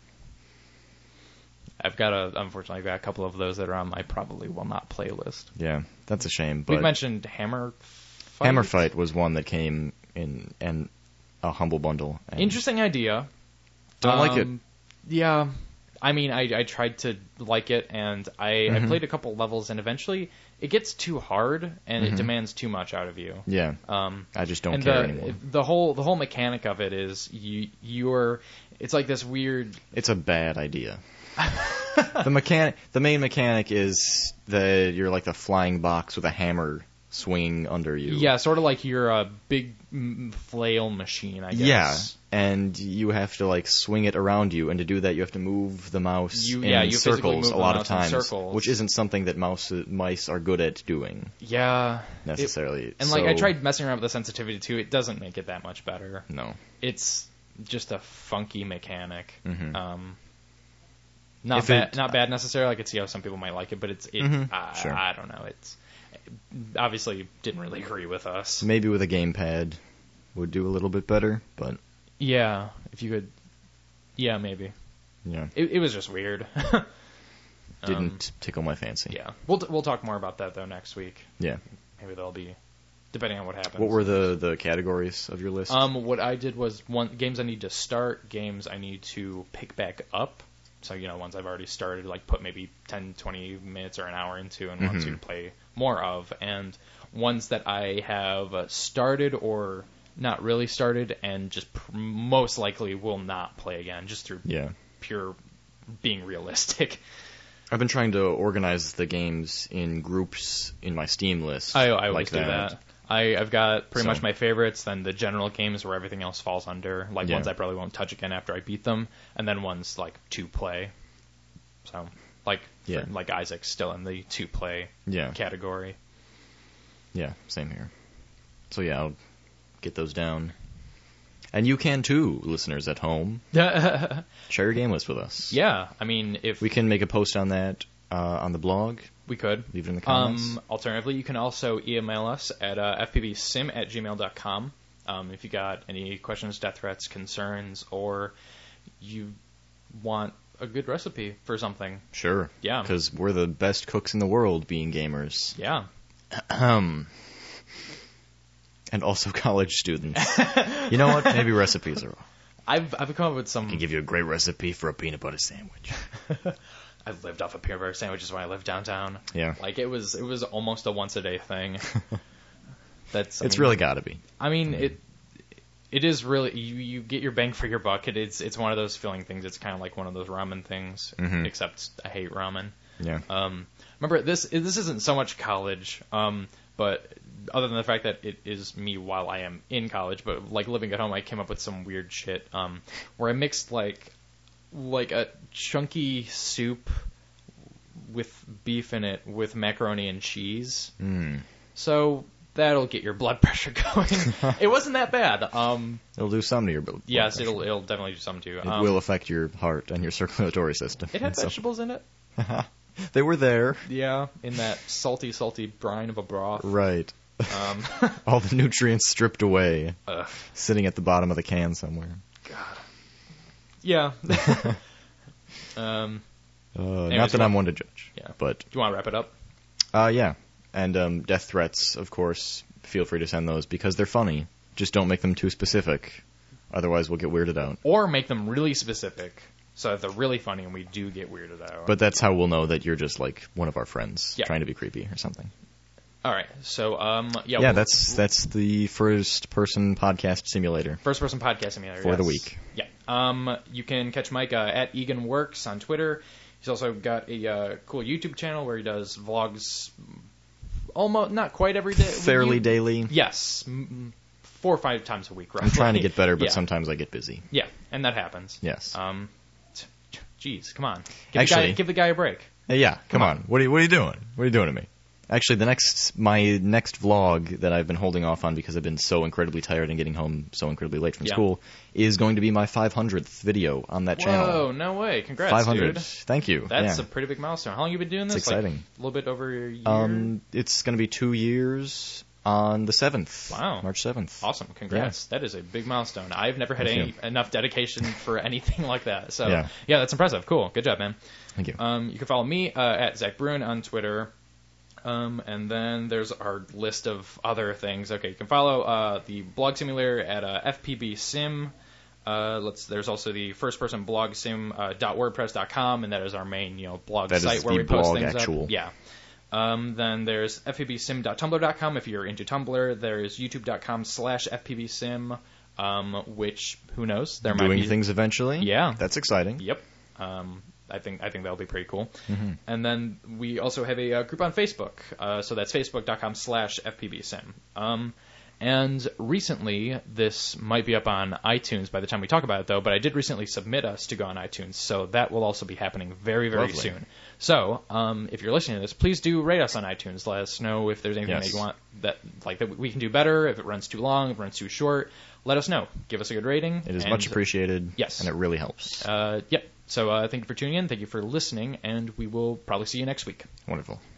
I've got a unfortunately I've got a couple of those that are on my probably will not play list. Yeah, that's a shame. But We've mentioned Hammer Fight. Hammer Fight was one that came in and a Humble Bundle. And Interesting idea. Don't like it. Um, Yeah. I mean, I, I tried to like it, and I, I Mhm. played a couple levels, and eventually it gets too hard, and Mhm. it demands too much out of you. Yeah, Um, I just don't and care the, anymore. the whole the whole mechanic of it is you you're it's like this weird. It's a bad idea. the mechanic, the main mechanic is that you're like the flying box with a hammer swinging under you. Yeah, sort of like you're a big mm, flail machine, I guess. Yeah, and you have to like swing it around you, and to do that you have to move the mouse You- in yeah, you physically circles move a the lot mouse of in times, circles. which isn't something that mouse mice are good at doing Yeah. necessarily. It, and like I So- tried messing around with the sensitivity too. It doesn't make it that much better. No. It's just a funky mechanic. Mhm. Um, not If bad, it- not bad necessarily. I could see how some people might like it, but it's it. Mhm, I, sure. I don't know. It's obviously didn't really agree with us. Maybe with a gamepad would do a little bit better, but Yeah, if you could. Yeah, maybe. yeah, It, it was just weird. didn't Um, tickle my fancy. yeah, we'll t- we'll talk more about that though next week. Yeah. Maybe there'll be, depending on what happens. What were the, the categories of your list? Um, what I did was one games I need to start, games I need to pick back up. So, you know, ones I've already started, like put maybe ten, twenty minutes or an hour into, and ones Mhm. to play more of, and ones that I have uh, started or not really started, and just pr- most likely will not play again, just through yeah. pure being realistic. I've been trying to organize the games in groups in my Steam list. I, I always like do that. that. I, I've got pretty So- much my favorites, then the general games where everything else falls under, like Yeah. ones I probably won't touch again after I beat them, and then ones like to play. So, like, Yeah. for- like Isaac's still in the to play Yeah. category. Yeah, same here. So yeah, I'll get those down. And you can too, listeners at home. yeah, Share your game list with us. I mean, if We can make a post on that uh, on the blog. we could. Leave it in the comments. Um, alternatively, you can also email us at uh, f p b sim at gmail dot com um, if you got any questions, death threats, concerns, or you want a good recipe for something. Sure. Yeah. Because we're the best cooks in the world, being gamers. Yeah. Um. And also college students. You know what? Maybe recipes are wrong. I've I've come up with I some. can give you a great recipe for a peanut butter sandwich. I lived off of peanut butter sandwiches when I lived downtown. Yeah. Like it was it was almost a once a day thing. That's I It's mean, really got to be. I mean it. It is really you, you get your bang for your buck. It, it's it's one of those filling things. It's kind of like one of those ramen things, Mhm. except I hate ramen. Yeah. Um, remember this this isn't so much college, um, but other than the fact that it is me while I am in college, but like living at home, I came up with some weird shit um, where I mixed like like a chunky soup with beef in it with macaroni and cheese. Mm. So that'll get your blood pressure going. It wasn't that bad. Um, It'll do some to your blood yes, pressure. it'll it'll definitely do something to you. It Um, will affect your heart and your circulatory system. It had and so- vegetables in it. They were there. Yeah, in that salty, salty brine of a broth. Right. Um, All the nutrients stripped away, ugh, sitting at the bottom of the can somewhere. God. Yeah. um, Uh, Anyways, not that you I'm want- one to judge. Yeah. But, do you want to wrap it up? uh, yeah. And um, death threats, of course, feel free to send those because they're funny. Just don't make them too specific. Otherwise, we'll get weirded out. Or make them really specific so that they're really funny and we do get weirded out. But that's how we'll know that you're just like one of our friends Yeah. trying to be creepy or something. All right. So, um, yeah. Yeah, we'll- that's that's the first person podcast simulator. First person podcast simulator. For the yes. week. Yeah. Um, you can catch Mike uh, at EganWorks on Twitter. He's also got a uh, cool YouTube channel where he does vlogs almost, not quite every day. Fairly You- daily. Yes. m- m- Four or five times a week, roughly. I'm trying to get better, but Yeah. sometimes I get busy. Yeah, and that happens. Yes. Um, t- t- Geez, come on. Give Actually- the guy, give the guy a break. Hey, yeah, come, Come on. on. What are you What are you doing? What are you doing to me? Actually, the next my next vlog that I've been holding off on because I've been so incredibly tired and getting home so incredibly late from Yeah. school is going to be my five hundredth video on that Whoa, channel. no way. Congrats, five hundred. dude. Thank you. That's yeah. a pretty big milestone. How long have you been doing this? It's exciting. Like, a little bit over a year? Um, it's going to be two years on the seventh. Wow. March seventh. Awesome. Congrats. That is a big milestone. I've never had Thank any you. enough dedication for anything like that. So, Yeah. yeah, that's impressive. Cool. Good job, man. Thank you. Um, you can follow me uh, at Zach Bruin on Twitter. Um, and then there's our list of other things. Okay, you can follow uh, the blog simulator at uh, F P B Sim. Uh, let's. There's also the first person blog sim uh, dot wordpress dot com, and that is our main you know blog That is site where the we post blog things actual. up. Yeah. Um, then there's f p b sim dot tumblr dot com if you're into Tumblr. There's youtube dot com slash f p b sim, um, which who knows there might Doing be things eventually. Yeah. That's exciting. Yep. Um, I think I think that'll be pretty cool. Mm-hmm. And then we also have a uh, group on Facebook. Uh, so that's facebook.com slash FPBSim. Um, and recently, this might be up on iTunes by the time we talk about it, though, but I did recently submit us to go on iTunes, so that will also be happening very, very Lovely. soon. So, um, if you're listening to this, please do rate us on iTunes. Let us know if there's anything Yes. that you want that like that we can do better, if it runs too long, if it runs too short. Let us know. Give us a good rating. It is and, much appreciated. Yes. And it really helps. Uh, yep. So uh, thank you for tuning in. Thank you for listening, and we will probably see you next week. Wonderful.